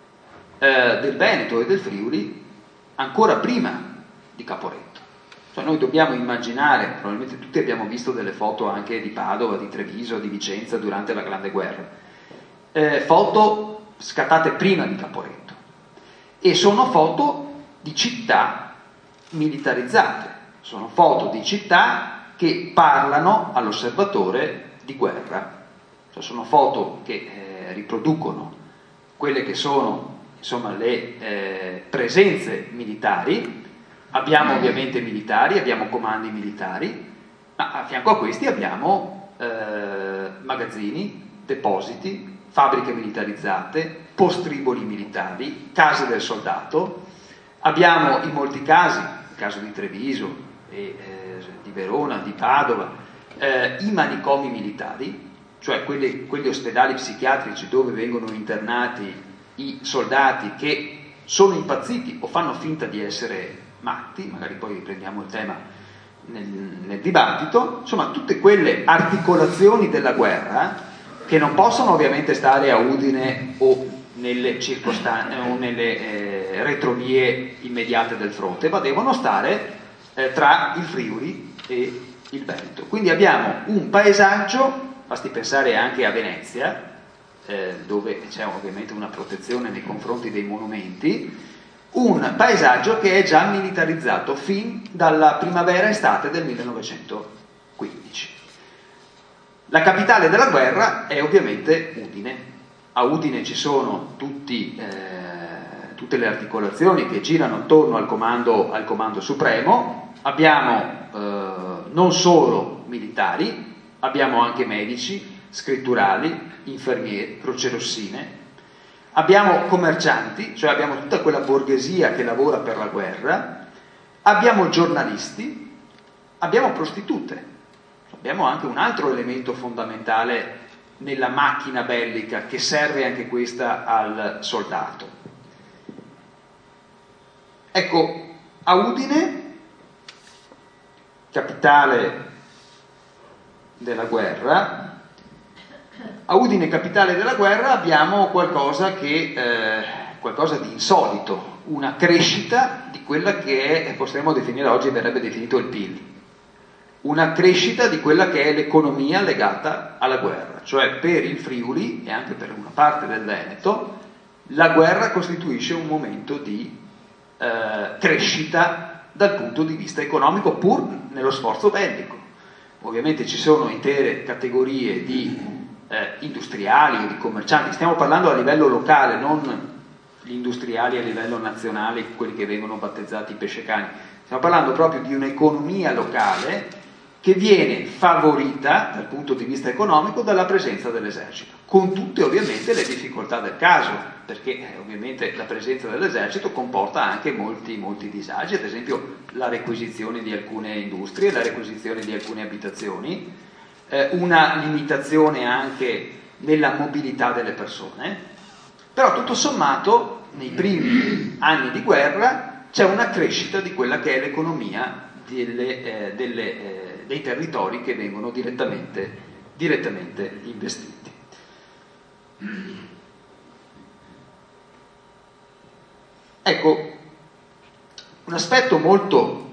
eh, del Veneto e del Friuli ancora prima di Caporetto. Cioè noi dobbiamo immaginare, probabilmente tutti abbiamo visto delle foto anche di Padova, di Treviso, di Vicenza durante la Grande Guerra, eh, foto scattate prima di Caporetto, e sono foto di città militarizzate, sono foto di città che parlano all'osservatore di guerra, cioè sono foto che eh, riproducono quelle che sono insomma le eh, presenze militari. Abbiamo ovviamente militari, abbiamo comandi militari, ma a fianco a questi abbiamo eh, magazzini, depositi, fabbriche militarizzate, postriboli militari, case del soldato. Abbiamo in molti casi, il caso di Treviso e eh, di Verona, di Padova, eh, i manicomi militari, cioè quelli, quegli ospedali psichiatrici dove vengono internati i soldati che sono impazziti o fanno finta di essere matti, magari poi riprendiamo il tema nel, nel dibattito, insomma tutte quelle articolazioni della guerra che non possono ovviamente stare a Udine o nelle circostanze o nelle eh, retrovie immediate del fronte, ma devono stare eh, tra il Friuli e il Veneto. Quindi abbiamo un paesaggio, basti pensare anche a Venezia, eh, dove c'è ovviamente una protezione nei confronti dei monumenti, un paesaggio che è già militarizzato fin dalla primavera-estate del millenovecentoquindici. La capitale della guerra è ovviamente Udine. A Udine ci sono tutti, eh, tutte le articolazioni che girano attorno al comando, al comando supremo. Abbiamo eh, non solo militari, abbiamo anche medici, scritturali, infermieri, crocerossine. Abbiamo commercianti, cioè abbiamo tutta quella borghesia che lavora per la guerra, abbiamo giornalisti, abbiamo prostitute, abbiamo anche un altro elemento fondamentale nella macchina bellica che serve anche questa al soldato. Ecco, a Udine, capitale della guerra, a Udine, capitale della guerra, abbiamo qualcosa che eh, qualcosa di insolito, una crescita di quella che è, potremmo definire oggi, verrebbe definito il P I L, una crescita di quella che è l'economia legata alla guerra, cioè per il Friuli e anche per una parte del Veneto la guerra costituisce un momento di eh, crescita dal punto di vista economico, pur nello sforzo bellico. Ovviamente ci sono intere categorie di eh, industriali o di commercianti, stiamo parlando a livello locale, non gli industriali a livello nazionale, quelli che vengono battezzati pescecani, stiamo parlando proprio di un'economia locale che viene favorita dal punto di vista economico dalla presenza dell'esercito, con tutte ovviamente le difficoltà del caso, perché eh, ovviamente la presenza dell'esercito comporta anche molti, molti disagi, ad esempio la requisizione di alcune industrie, la requisizione di alcune abitazioni, eh, una limitazione anche nella mobilità delle persone, però tutto sommato nei primi anni di guerra c'è una crescita di quella che è l'economia delle, eh, delle, eh, dei territori che vengono direttamente, direttamente investiti. Ecco, un aspetto molto,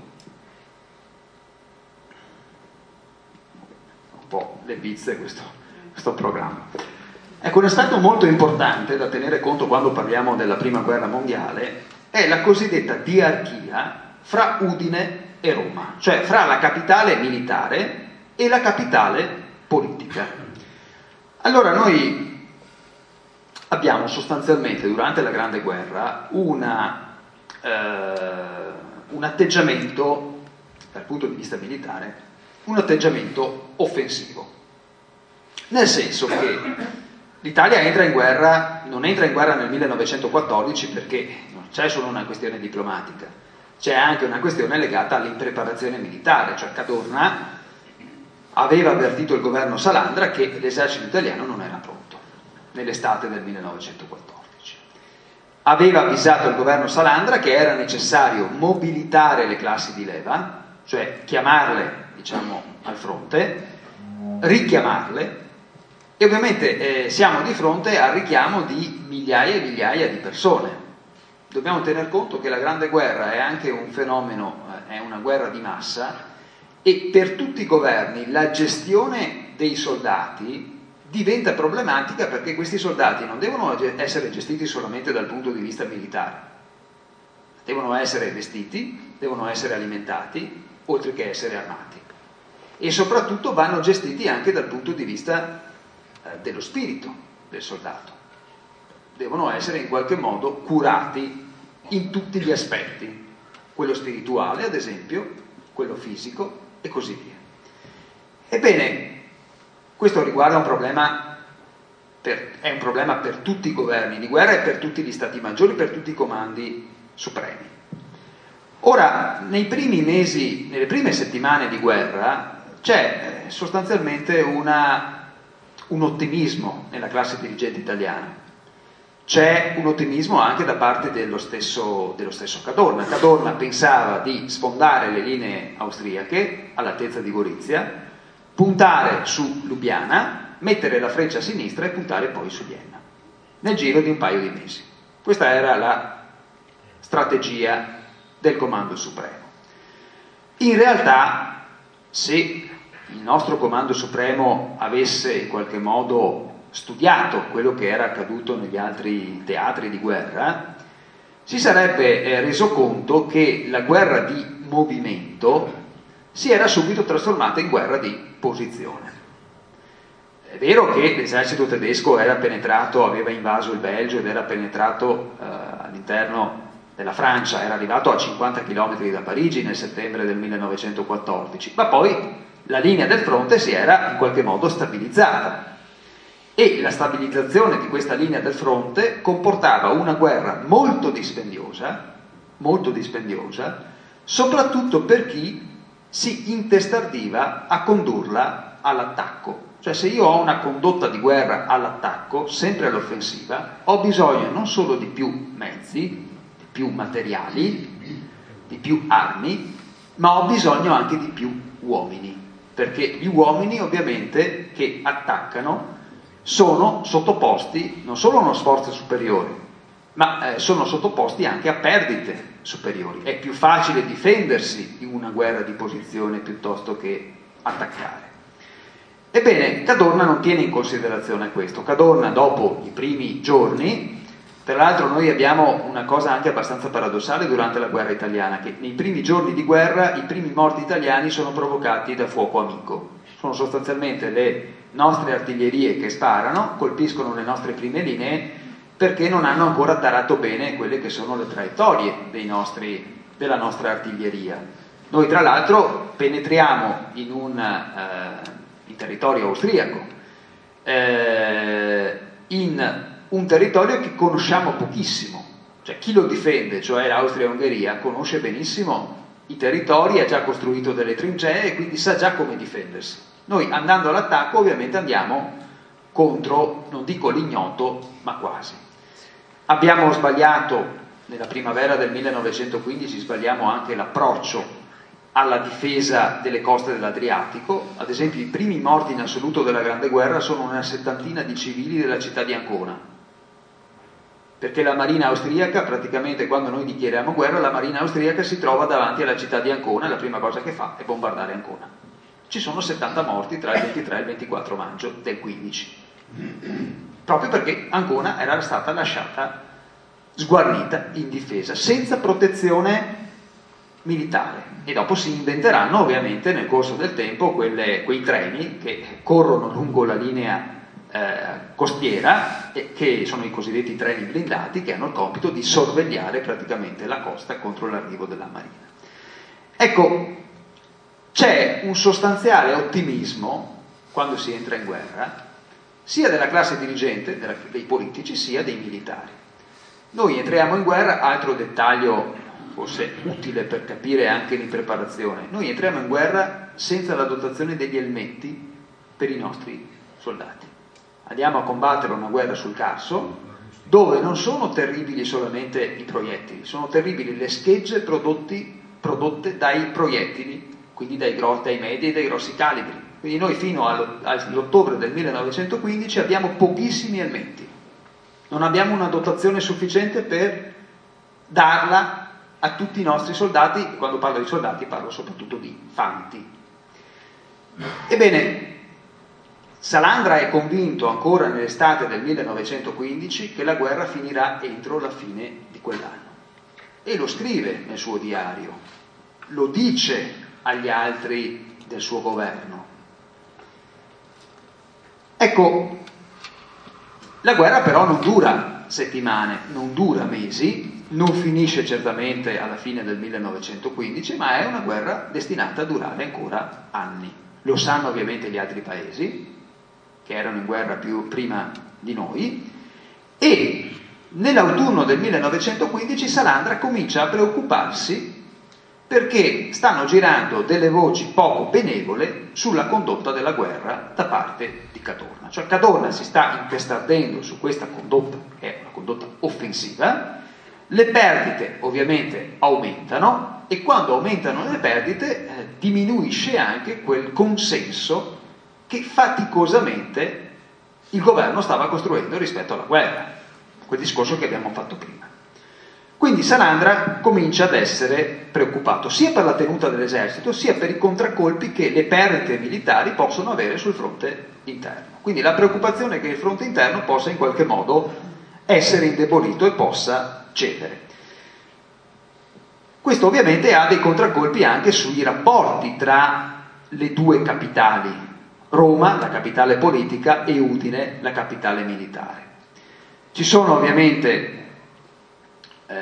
un po' le bizze questo, questo programma, ecco, un aspetto molto importante da tenere conto quando parliamo della prima guerra mondiale è la cosiddetta diarchia fra Udine e Roma, cioè fra la capitale militare e la capitale politica. Allora noi abbiamo sostanzialmente durante la Grande Guerra una, eh, un atteggiamento, dal punto di vista militare, un atteggiamento offensivo, nel senso che l'Italia entra in guerra, non entra in guerra nel millenovecentoquattordici perché non c'è solo una questione diplomatica, c'è anche una questione legata all'impreparazione militare, cioè Cadorna aveva avvertito il governo Salandra che l'esercito italiano non era pronto nell'estate del millenovecentoquattordici. Aveva avvisato il governo Salandra che era necessario mobilitare le classi di leva, cioè chiamarle, diciamo, al fronte, richiamarle, e ovviamente eh, siamo di fronte al richiamo di migliaia e migliaia di persone. Dobbiamo tener conto che la Grande Guerra è anche un fenomeno, è una guerra di massa, e per tutti i governi la gestione dei soldati diventa problematica perché questi soldati non devono essere gestiti solamente dal punto di vista militare, devono essere vestiti, devono essere alimentati, oltre che essere armati, e soprattutto vanno gestiti anche dal punto di vista eh, dello spirito del soldato, devono essere in qualche modo curati in tutti gli aspetti, quello spirituale ad esempio, quello fisico e così via. Ebbene, questo riguarda un problema, per, è un problema per tutti i governi di guerra e per tutti gli stati maggiori, per tutti i comandi supremi. Ora, nei primi mesi, nelle prime settimane di guerra, c'è sostanzialmente una, un ottimismo nella classe dirigente italiana. C'è un ottimismo anche da parte dello stesso, dello stesso Cadorna. Cadorna pensava di sfondare le linee austriache all'altezza di Gorizia, puntare su Lubiana, mettere la freccia a sinistra e puntare poi su Vienna, nel giro di un paio di mesi. Questa era la strategia del Comando Supremo. In realtà, se il nostro Comando Supremo avesse in qualche modo studiato quello che era accaduto negli altri teatri di guerra, si sarebbe eh, reso conto che la guerra di movimento si era subito trasformata in guerra di posizione. È vero che l'esercito tedesco era penetrato, aveva invaso il Belgio ed era penetrato eh, all'interno della Francia, era arrivato a cinquanta chilometri da Parigi nel settembre del millenovecentoquattordici, ma poi la linea del fronte si era in qualche modo stabilizzata. E la stabilizzazione di questa linea del fronte comportava una guerra molto dispendiosa, molto dispendiosa, soprattutto per chi si intestardiva a condurla all'attacco. Cioè, se io ho una condotta di guerra all'attacco, sempre all'offensiva, ho bisogno non solo di più mezzi, di più materiali, di più armi, ma ho bisogno anche di più uomini, perché gli uomini ovviamente che attaccano sono sottoposti non solo a uno sforzo superiore, ma eh, sono sottoposti anche a perdite superiori. È più facile difendersi in una guerra di posizione piuttosto che attaccare. Ebbene, Cadorna non tiene in considerazione questo. Cadorna, dopo i primi giorni, Tra l'altro noi abbiamo una cosa anche abbastanza paradossale durante la guerra italiana, che nei primi giorni di guerra i primi morti italiani sono provocati da fuoco amico. Sono sostanzialmente le nostre artiglierie che sparano, colpiscono le nostre prime linee perché non hanno ancora tarato bene quelle che sono le traiettorie dei nostri, della nostra artiglieria. Noi tra l'altro penetriamo in un eh, in territorio austriaco, eh, in un territorio che conosciamo pochissimo, cioè chi lo difende, cioè l'Austria-Ungheria, conosce benissimo i territori, ha già costruito delle trincee e quindi sa già come difendersi. Noi andando all'attacco ovviamente andiamo contro, non dico l'ignoto, ma quasi. Abbiamo sbagliato, nella primavera del millenovecentoquindici sbagliamo anche l'approccio alla difesa delle coste dell'Adriatico. Ad esempio i primi morti in assoluto della Grande Guerra sono una settantina di civili della città di Ancona, perché la marina austriaca, praticamente quando noi dichiariamo guerra, la marina austriaca si trova davanti alla città di Ancona e la prima cosa che fa è bombardare Ancona. Ci sono settanta morti tra il ventitré e il ventiquattro maggio del quindici, proprio perché Ancona era stata lasciata sguarnita, indifesa, senza protezione militare. E dopo si inventeranno ovviamente nel corso del tempo quelle, quei treni che corrono lungo la linea Eh, costiera, eh, che sono i cosiddetti treni blindati, che hanno il compito di sorvegliare praticamente la costa contro l'arrivo della marina. Ecco, c'è un sostanziale ottimismo quando si entra in guerra, sia della classe dirigente, della, dei politici, sia dei militari. Noi entriamo in guerra, altro dettaglio forse utile per capire anche l'impreparazione, noi entriamo in guerra senza la dotazione degli elmetti per i nostri soldati. Andiamo a combattere una guerra sul Carso, dove non sono terribili solamente i proiettili, sono terribili le schegge prodotti, prodotte dai proiettili, quindi dai, dai medi e dai grossi calibri. Quindi noi fino all'ottobre del millenovecentoquindici abbiamo pochissimi elmetti, non abbiamo una dotazione sufficiente per darla a tutti i nostri soldati, e quando parlo di soldati parlo soprattutto di fanti. Ebbene, Salandra è convinto ancora nell'estate del millenovecentoquindici che la guerra finirà entro la fine di quell'anno e lo scrive nel suo diario, lo dice agli altri del suo governo. Ecco, la guerra però non dura settimane, non dura mesi, non finisce certamente alla fine del millenovecentoquindici, ma è una guerra destinata a durare ancora anni. Lo sanno ovviamente gli altri paesi che erano in guerra più prima di noi, e nell'autunno del millenovecentoquindici Salandra comincia a preoccuparsi perché stanno girando delle voci poco benevole sulla condotta della guerra da parte di Cadorna. Cioè Cadorna si sta impestardendo su questa condotta, che è una condotta offensiva, le perdite ovviamente aumentano e quando aumentano le perdite eh, diminuisce anche quel consenso che faticosamente il governo stava costruendo rispetto alla guerra, quel discorso che abbiamo fatto prima. Quindi Salandra comincia ad essere preoccupato sia per la tenuta dell'esercito sia per i contraccolpi che le perdite militari possono avere sul fronte interno. Quindi la preoccupazione è che il fronte interno possa in qualche modo essere indebolito e possa cedere. Questo ovviamente ha dei contraccolpi anche sui rapporti tra le due capitali, Roma, la capitale politica, e Udine, la capitale militare. Ci sono ovviamente eh,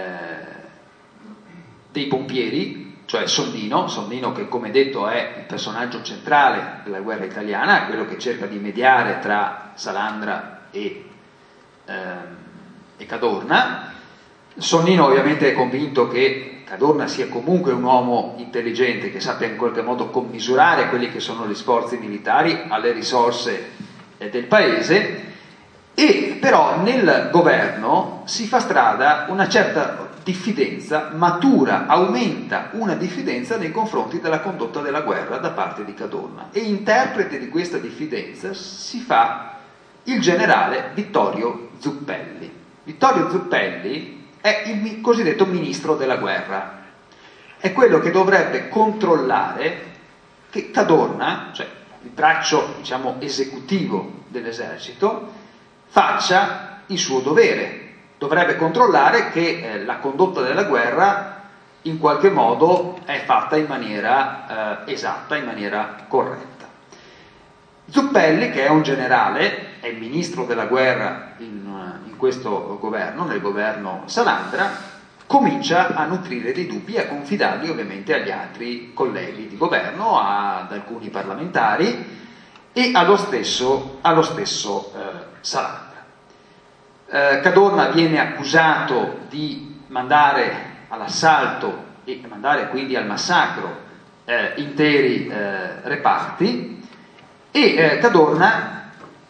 dei pompieri, cioè Sonnino, Sonnino che come detto è il personaggio centrale della guerra italiana, quello che cerca di mediare tra Salandra e, eh, e Cadorna. Sonnino ovviamente è convinto che Cadorna sia comunque un uomo intelligente che sappia in qualche modo commisurare quelli che sono gli sforzi militari alle risorse eh, del paese, e però nel governo si fa strada una certa diffidenza, matura, aumenta una diffidenza nei confronti della condotta della guerra da parte di Cadorna, e interprete di questa diffidenza si fa il generale Vittorio Zuppelli. Vittorio Zuppelli è il cosiddetto ministro della guerra, è quello che dovrebbe controllare che Cadorna, cioè il braccio diciamo esecutivo dell'esercito, faccia il suo dovere, dovrebbe controllare che eh, la condotta della guerra in qualche modo è fatta in maniera eh, esatta, in maniera corretta. Zuppelli, che è un generale, è il ministro della guerra in, in questo governo, nel governo Salandra, comincia a nutrire dei dubbi e a confidarli ovviamente agli altri colleghi di governo, ad alcuni parlamentari e allo stesso, allo stesso eh, Salandra. Eh, Cadorna viene accusato di mandare all'assalto e mandare quindi al massacro eh, interi eh, reparti e eh, Cadorna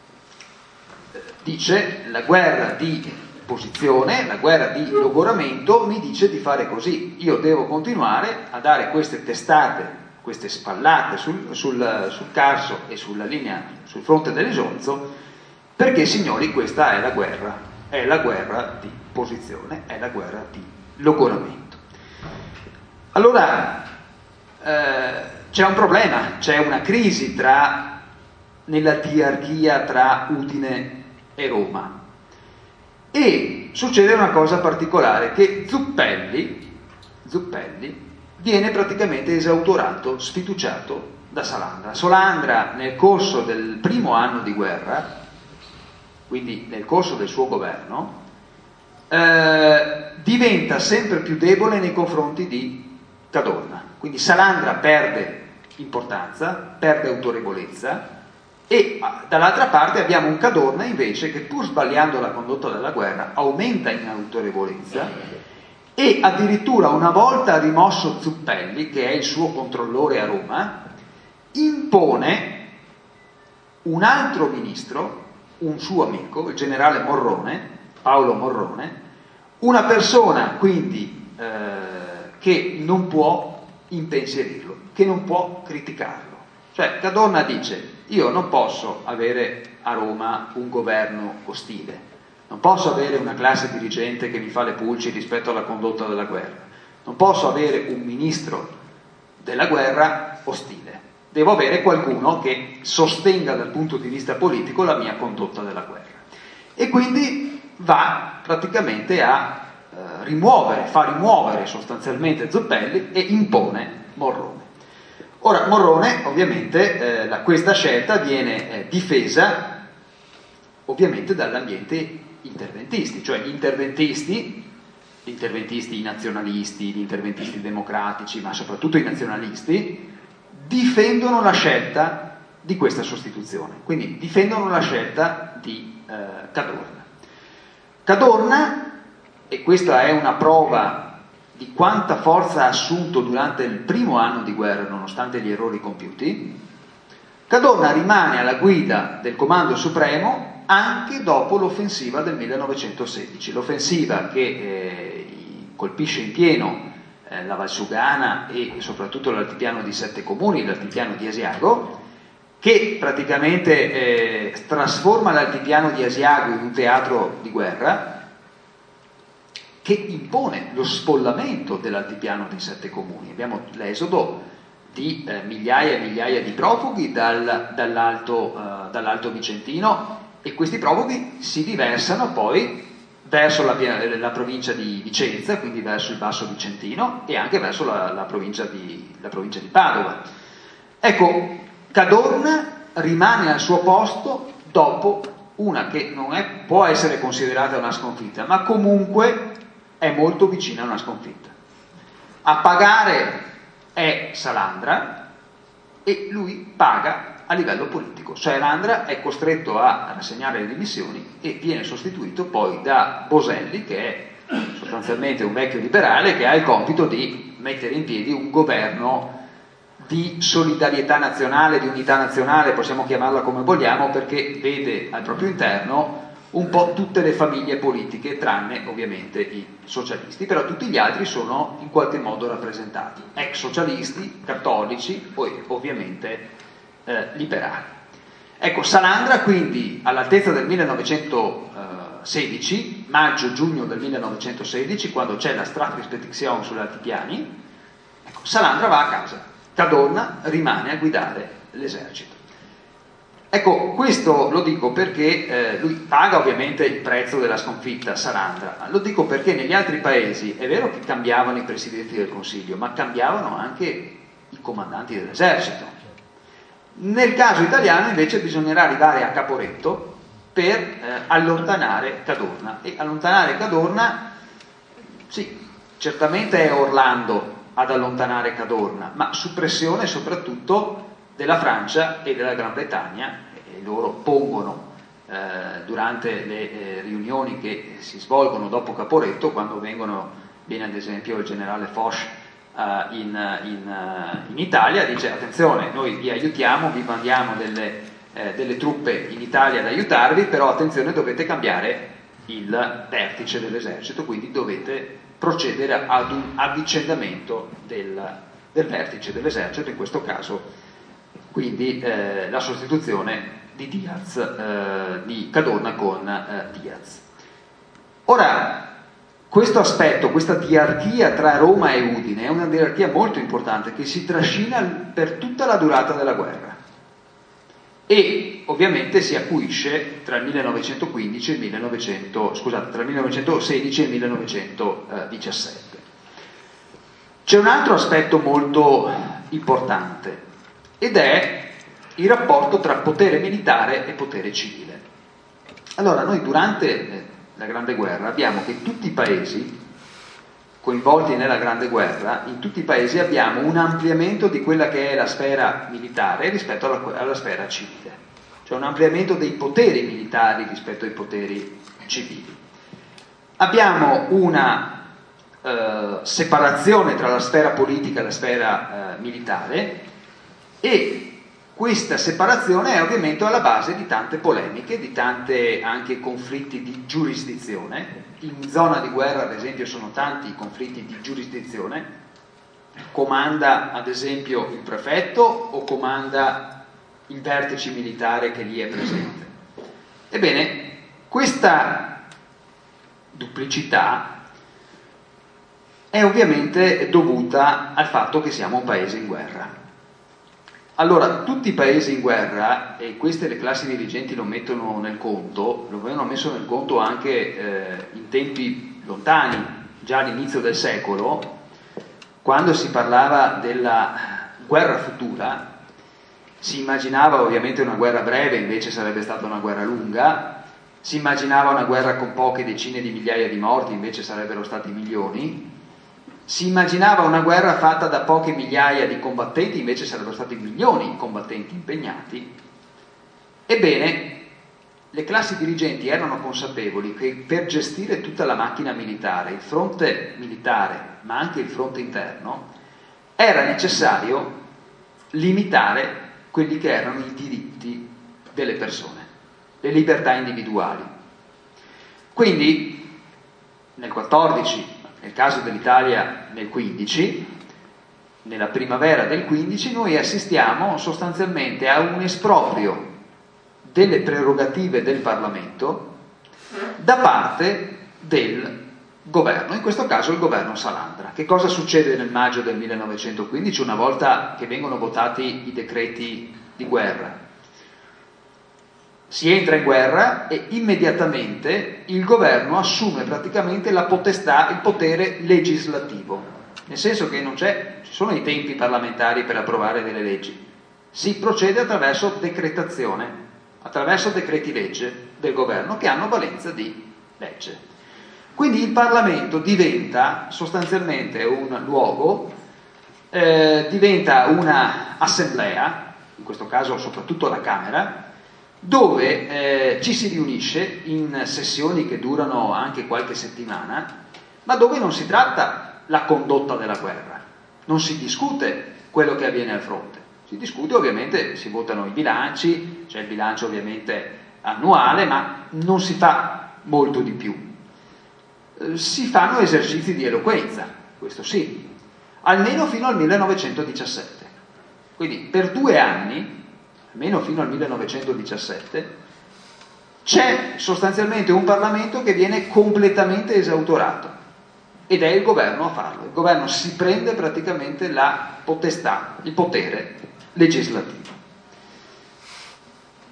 dice: la guerra di posizione, la guerra di logoramento mi dice di fare così, io devo continuare a dare queste testate, queste spallate sul, sul, sul Carso e sulla linea, sul fronte dell'Isonzo, perché signori questa è la guerra, è la guerra di posizione, è la guerra di logoramento. Allora eh, c'è un problema, c'è una crisi tra, nella diarchia tra Udine e Roma. E succede una cosa particolare, che Zuppelli, Zuppelli viene praticamente esautorato, sfiduciato da Salandra. Salandra nel corso del primo anno di guerra, quindi nel corso del suo governo, eh, diventa sempre più debole nei confronti di Cadorna. Quindi Salandra perde importanza, perde autorevolezza, e dall'altra parte abbiamo un Cadorna invece che, pur sbagliando la condotta della guerra, aumenta in autorevolezza e addirittura, una volta rimosso Zuppelli, che è il suo controllore a Roma, impone un altro ministro, un suo amico, il generale Morrone, Paolo Morrone, una persona quindi eh, che non può impensierirlo, che non può criticarlo. Cioè Cadorna dice: io non posso avere a Roma un governo ostile, non posso avere una classe dirigente che mi fa le pulci rispetto alla condotta della guerra, non posso avere un ministro della guerra ostile, devo avere qualcuno che sostenga dal punto di vista politico la mia condotta della guerra. E quindi va praticamente a eh, rimuovere, fa rimuovere sostanzialmente Zuppelli e impone Morrone. Ora, Morrone, ovviamente, eh, la, questa scelta viene eh, difesa ovviamente dall'ambiente interventisti, cioè gli interventisti, gli interventisti i nazionalisti, gli interventisti democratici, ma soprattutto i nazionalisti, difendono la scelta di questa sostituzione, quindi difendono la scelta di eh, Cadorna. Cadorna, e questa è una prova di quanta forza ha assunto durante il primo anno di guerra, nonostante gli errori compiuti, Cadorna rimane alla guida del Comando Supremo anche dopo l'offensiva del millenovecentosedici, l'offensiva che eh, colpisce in pieno eh, la Valsugana e soprattutto l'altipiano di Sette Comuni, l'altipiano di Asiago, che praticamente eh, trasforma l'altipiano di Asiago in un teatro di guerra, che impone lo sfollamento dell'altipiano dei Sette Comuni. Abbiamo l'esodo di eh, migliaia e migliaia di profughi dal, dall'alto, uh, dall'Alto Vicentino, e questi profughi si riversano poi verso la, la provincia di Vicenza, quindi verso il Basso Vicentino, e anche verso la, la, provincia, di, la provincia di Padova. Ecco, Cadorna rimane al suo posto dopo una che non è, può essere considerata una sconfitta, ma comunque è molto vicina a una sconfitta. A pagare è Salandra e lui paga a livello politico. Salandra è costretto a rassegnare le dimissioni e viene sostituito poi da Boselli, che è sostanzialmente un vecchio liberale che ha il compito di mettere in piedi un governo di solidarietà nazionale, di unità nazionale, possiamo chiamarla come vogliamo, perché vede al proprio interno un po' tutte le famiglie politiche, tranne ovviamente i socialisti, però tutti gli altri sono in qualche modo rappresentati, ex socialisti, cattolici, poi ovviamente eh, liberali. Ecco, Salandra quindi all'altezza del millenovecentosedici, maggio-giugno del millenovecentosedici, quando c'è la Stratfrispedizione sugli altipiani, ecco, Salandra va a casa, Cadorna rimane a guidare l'esercito. Ecco, questo lo dico perché eh, lui paga ovviamente il prezzo della sconfitta, Salandra, ma lo dico perché negli altri paesi è vero che cambiavano i presidenti del Consiglio, ma cambiavano anche i comandanti dell'esercito. Nel caso italiano invece bisognerà arrivare a Caporetto per eh, allontanare Cadorna, e allontanare Cadorna, sì, certamente è Orlando ad allontanare Cadorna, ma su pressione soprattutto della Francia e della Gran Bretagna, e loro pongono eh, durante le eh, riunioni che si svolgono dopo Caporetto, quando vengono, viene ad esempio il generale Foch eh, in, in, uh, in Italia, dice attenzione, noi vi aiutiamo, vi mandiamo delle, eh, delle truppe in Italia ad aiutarvi, però attenzione, dovete cambiare il vertice dell'esercito, quindi dovete procedere ad un avvicendamento del, del vertice dell'esercito, in questo caso quindi eh, la sostituzione di Diaz, eh, di Cadorna con eh, Diaz. Ora, questo aspetto, questa diarchia tra Roma e Udine è una diarchia molto importante che si trascina per tutta la durata della guerra e ovviamente si acuisce tra il millenovecentoquindici e il millenovecento, scusate, tra il millenovecentosedici e il millenovecentodiciassette. C'è un altro aspetto molto importante, ed è il rapporto tra potere militare e potere civile. Allora, noi durante la Grande Guerra abbiamo che tutti i paesi coinvolti nella Grande Guerra, in tutti i paesi abbiamo un ampliamento di quella che è la sfera militare rispetto alla, alla sfera civile, cioè un ampliamento dei poteri militari rispetto ai poteri civili. Abbiamo una eh, separazione tra la sfera politica e la sfera eh, militare, e questa separazione è ovviamente alla base di tante polemiche, di tante anche conflitti di giurisdizione. In zona di guerra, ad esempio, sono tanti i conflitti di giurisdizione. Comanda, ad esempio, il prefetto o comanda il vertice militare che lì è presente? Ebbene, questa duplicità è ovviamente dovuta al fatto che siamo un paese in guerra. Allora, tutti i paesi in guerra, e queste le classi dirigenti lo mettono nel conto, lo avevano messo nel conto anche eh, in tempi lontani, già all'inizio del secolo, quando si parlava della guerra futura, si immaginava ovviamente una guerra breve, invece sarebbe stata una guerra lunga, si immaginava una guerra con poche decine di migliaia di morti, invece sarebbero stati milioni. Si immaginava una guerra fatta da poche migliaia di combattenti, invece sarebbero stati milioni di combattenti impegnati. Ebbene, le classi dirigenti erano consapevoli che per gestire tutta la macchina militare, il fronte militare, ma anche il fronte interno, era necessario limitare quelli che erano i diritti delle persone, le libertà individuali. Quindi, nel quattordici, nel caso dell'Italia nel quindici, nella primavera del quindici, noi assistiamo sostanzialmente a un esproprio delle prerogative del Parlamento da parte del governo, in questo caso il governo Salandra. Che cosa succede nel maggio del millenovecentoquindici, una volta che vengono votati i decreti di guerra? Si entra in guerra e immediatamente il governo assume praticamente la potestà, il potere legislativo, nel senso che non c'è, ci sono i tempi parlamentari per approvare delle leggi, si procede attraverso decretazione, attraverso decreti legge del governo che hanno valenza di legge. Quindi il Parlamento diventa sostanzialmente un luogo, eh, diventa una assemblea, in questo caso soprattutto la Camera, dove eh, ci si riunisce in sessioni che durano anche qualche settimana, ma dove non si tratta la condotta della guerra, non si discute quello che avviene al fronte, si discute ovviamente, si votano i bilanci, c'è il bilancio ovviamente annuale, ma non si fa molto di più. Eh, si fanno esercizi di eloquenza, questo sì, almeno fino al millenovecentodiciassette. Quindi per due anni, almeno fino al millenovecentodiciassette, c'è sostanzialmente un Parlamento che viene completamente esautorato ed è il governo a farlo. Il governo si prende praticamente la potestà, il potere legislativo.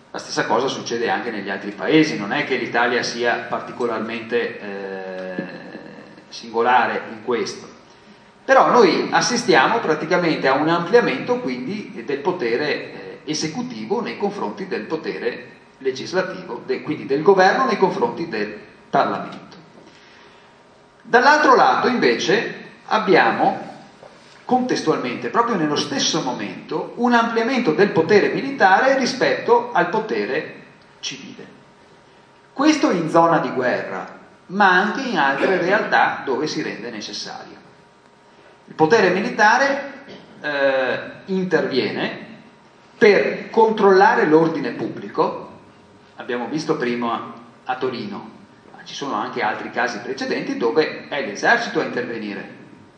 La stessa cosa succede anche negli altri paesi, non è che l'Italia sia particolarmente eh, singolare in questo. Però noi assistiamo praticamente a un ampliamento quindi del potere eh, esecutivo nei confronti del potere legislativo, de, quindi del governo nei confronti del Parlamento. Dall'altro lato invece abbiamo contestualmente, proprio nello stesso momento, un ampliamento del potere militare rispetto al potere civile. Questo in zona di guerra, ma anche in altre realtà dove si rende necessario. Il potere militare eh, interviene per controllare l'ordine pubblico. Abbiamo visto prima a Torino, ma ci sono anche altri casi precedenti dove è l'esercito a intervenire,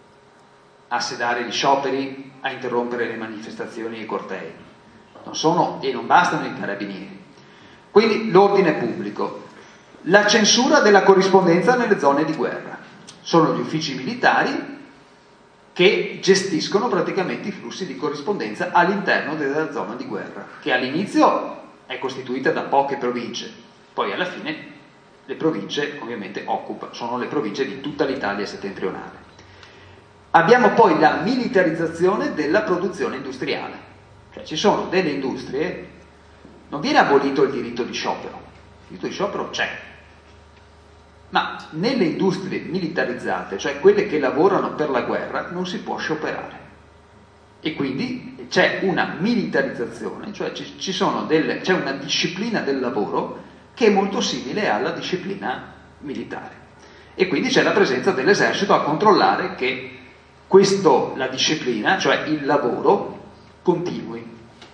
a sedare gli scioperi, a interrompere le manifestazioni e i cortei. Non sono e non bastano i carabinieri. Quindi l'ordine pubblico, la censura della corrispondenza nelle zone di guerra. Sono gli uffici militari che gestiscono praticamente i flussi di corrispondenza all'interno della zona di guerra, che all'inizio è costituita da poche province, poi alla fine le province ovviamente occupano, sono le province di tutta l'Italia settentrionale. Abbiamo poi la militarizzazione della produzione industriale, cioè ci sono delle industrie, non viene abolito il diritto di sciopero, il diritto di sciopero c'è, ma nelle industrie militarizzate, cioè quelle che lavorano per la guerra, non si può scioperare. E quindi c'è una militarizzazione, cioè ci, ci sono delle, c'è una disciplina del lavoro che è molto simile alla disciplina militare. E quindi c'è la presenza dell'esercito a controllare che questo, la disciplina, cioè il lavoro, continui.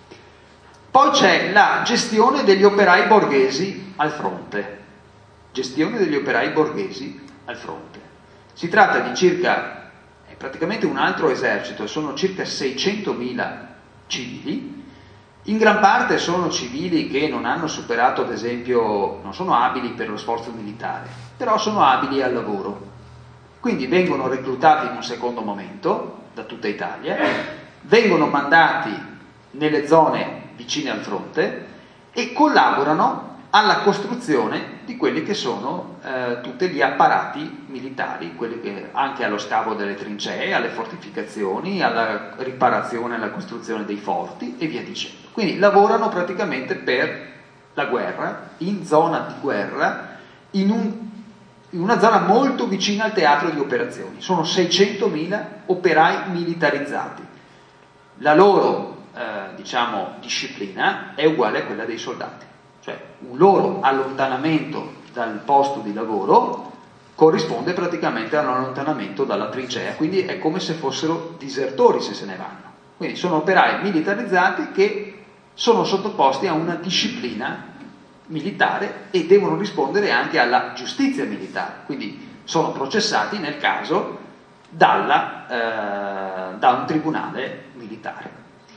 Poi c'è la gestione degli operai borghesi al fronte. Gestione degli operai borghesi al fronte. Si tratta di circa, è praticamente un altro esercito, sono circa seicentomila civili, in gran parte sono civili che non hanno superato, ad esempio, non sono abili per lo sforzo militare, però sono abili al lavoro. Quindi vengono reclutati in un secondo momento da tutta Italia, vengono mandati nelle zone vicine al fronte e collaborano alla costruzione di quelli che sono eh, tutti gli apparati militari, quelli che, anche allo scavo delle trincee, alle fortificazioni, alla riparazione e alla costruzione dei forti e via dicendo. Quindi lavorano praticamente per la guerra, in zona di guerra, in, un, in una zona molto vicina al teatro di operazioni. Sono seicentomila operai militarizzati. La loro eh, diciamo, disciplina è uguale a quella dei soldati. Cioè un loro allontanamento dal posto di lavoro corrisponde praticamente a un allontanamento dalla trincea, quindi è come se fossero disertori se se ne vanno. Quindi sono operai militarizzati che sono sottoposti a una disciplina militare e devono rispondere anche alla giustizia militare, quindi sono processati nel caso dalla, eh, da un tribunale militare.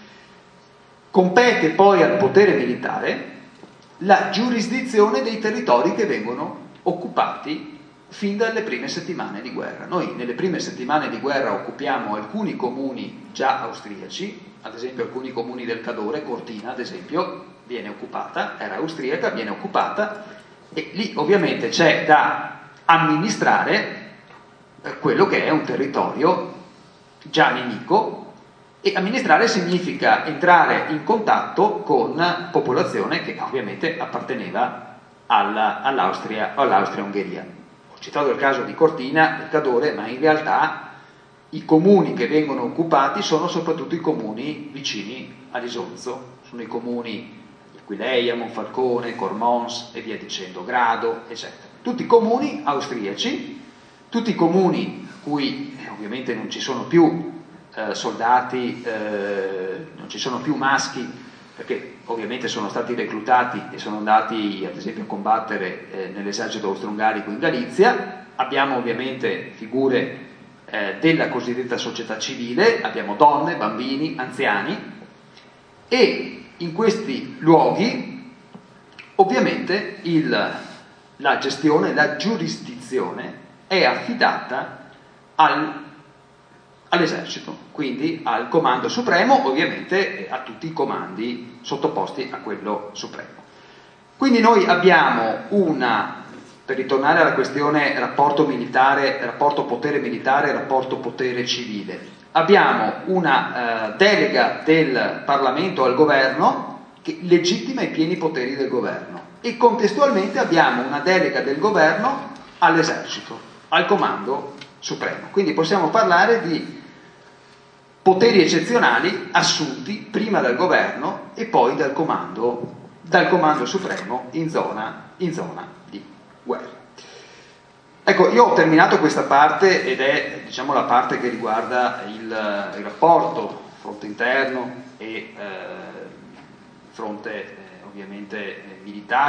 Compete poi al potere militare la giurisdizione dei territori che vengono occupati fin dalle prime settimane di guerra. Noi nelle prime settimane di guerra occupiamo alcuni comuni già austriaci, ad esempio alcuni comuni del Cadore, Cortina ad esempio, viene occupata, era austriaca, viene occupata, e lì ovviamente c'è da amministrare quello che è un territorio già nemico, e amministrare significa entrare in contatto con popolazione che ovviamente apparteneva alla, all'Austria o all'Austria-Ungheria. Ho citato il caso di Cortina, del Cadore, ma in realtà i comuni che vengono occupati sono soprattutto i comuni vicini all'Isonzo, sono i comuni di Aquileia, Monfalcone, Cormons e via dicendo, Grado, eccetera. Tutti comuni austriaci, tutti comuni cui eh, ovviamente non ci sono più Eh, soldati, eh, non ci sono più maschi, perché ovviamente sono stati reclutati e sono andati ad esempio a combattere eh, nell'esercito austro-ungarico in Galizia. Abbiamo ovviamente figure eh, della cosiddetta società civile, abbiamo donne, bambini, anziani, e in questi luoghi ovviamente il, la gestione, la giurisdizione è affidata al all'esercito, quindi al comando supremo, ovviamente a tutti i comandi sottoposti a quello supremo. Quindi noi abbiamo una, per ritornare alla questione rapporto militare, rapporto potere militare, rapporto potere civile, abbiamo una eh, delega del Parlamento al governo che legittima i pieni poteri del governo e contestualmente abbiamo una delega del governo all'esercito, al comando supremo. Quindi possiamo parlare di poteri eccezionali assunti prima dal governo e poi dal comando, dal comando supremo in zona, in zona di guerra. Ecco, io ho terminato questa parte ed è, diciamo, la parte che riguarda il, il rapporto fronte interno e eh, fronte eh, ovviamente eh, militare.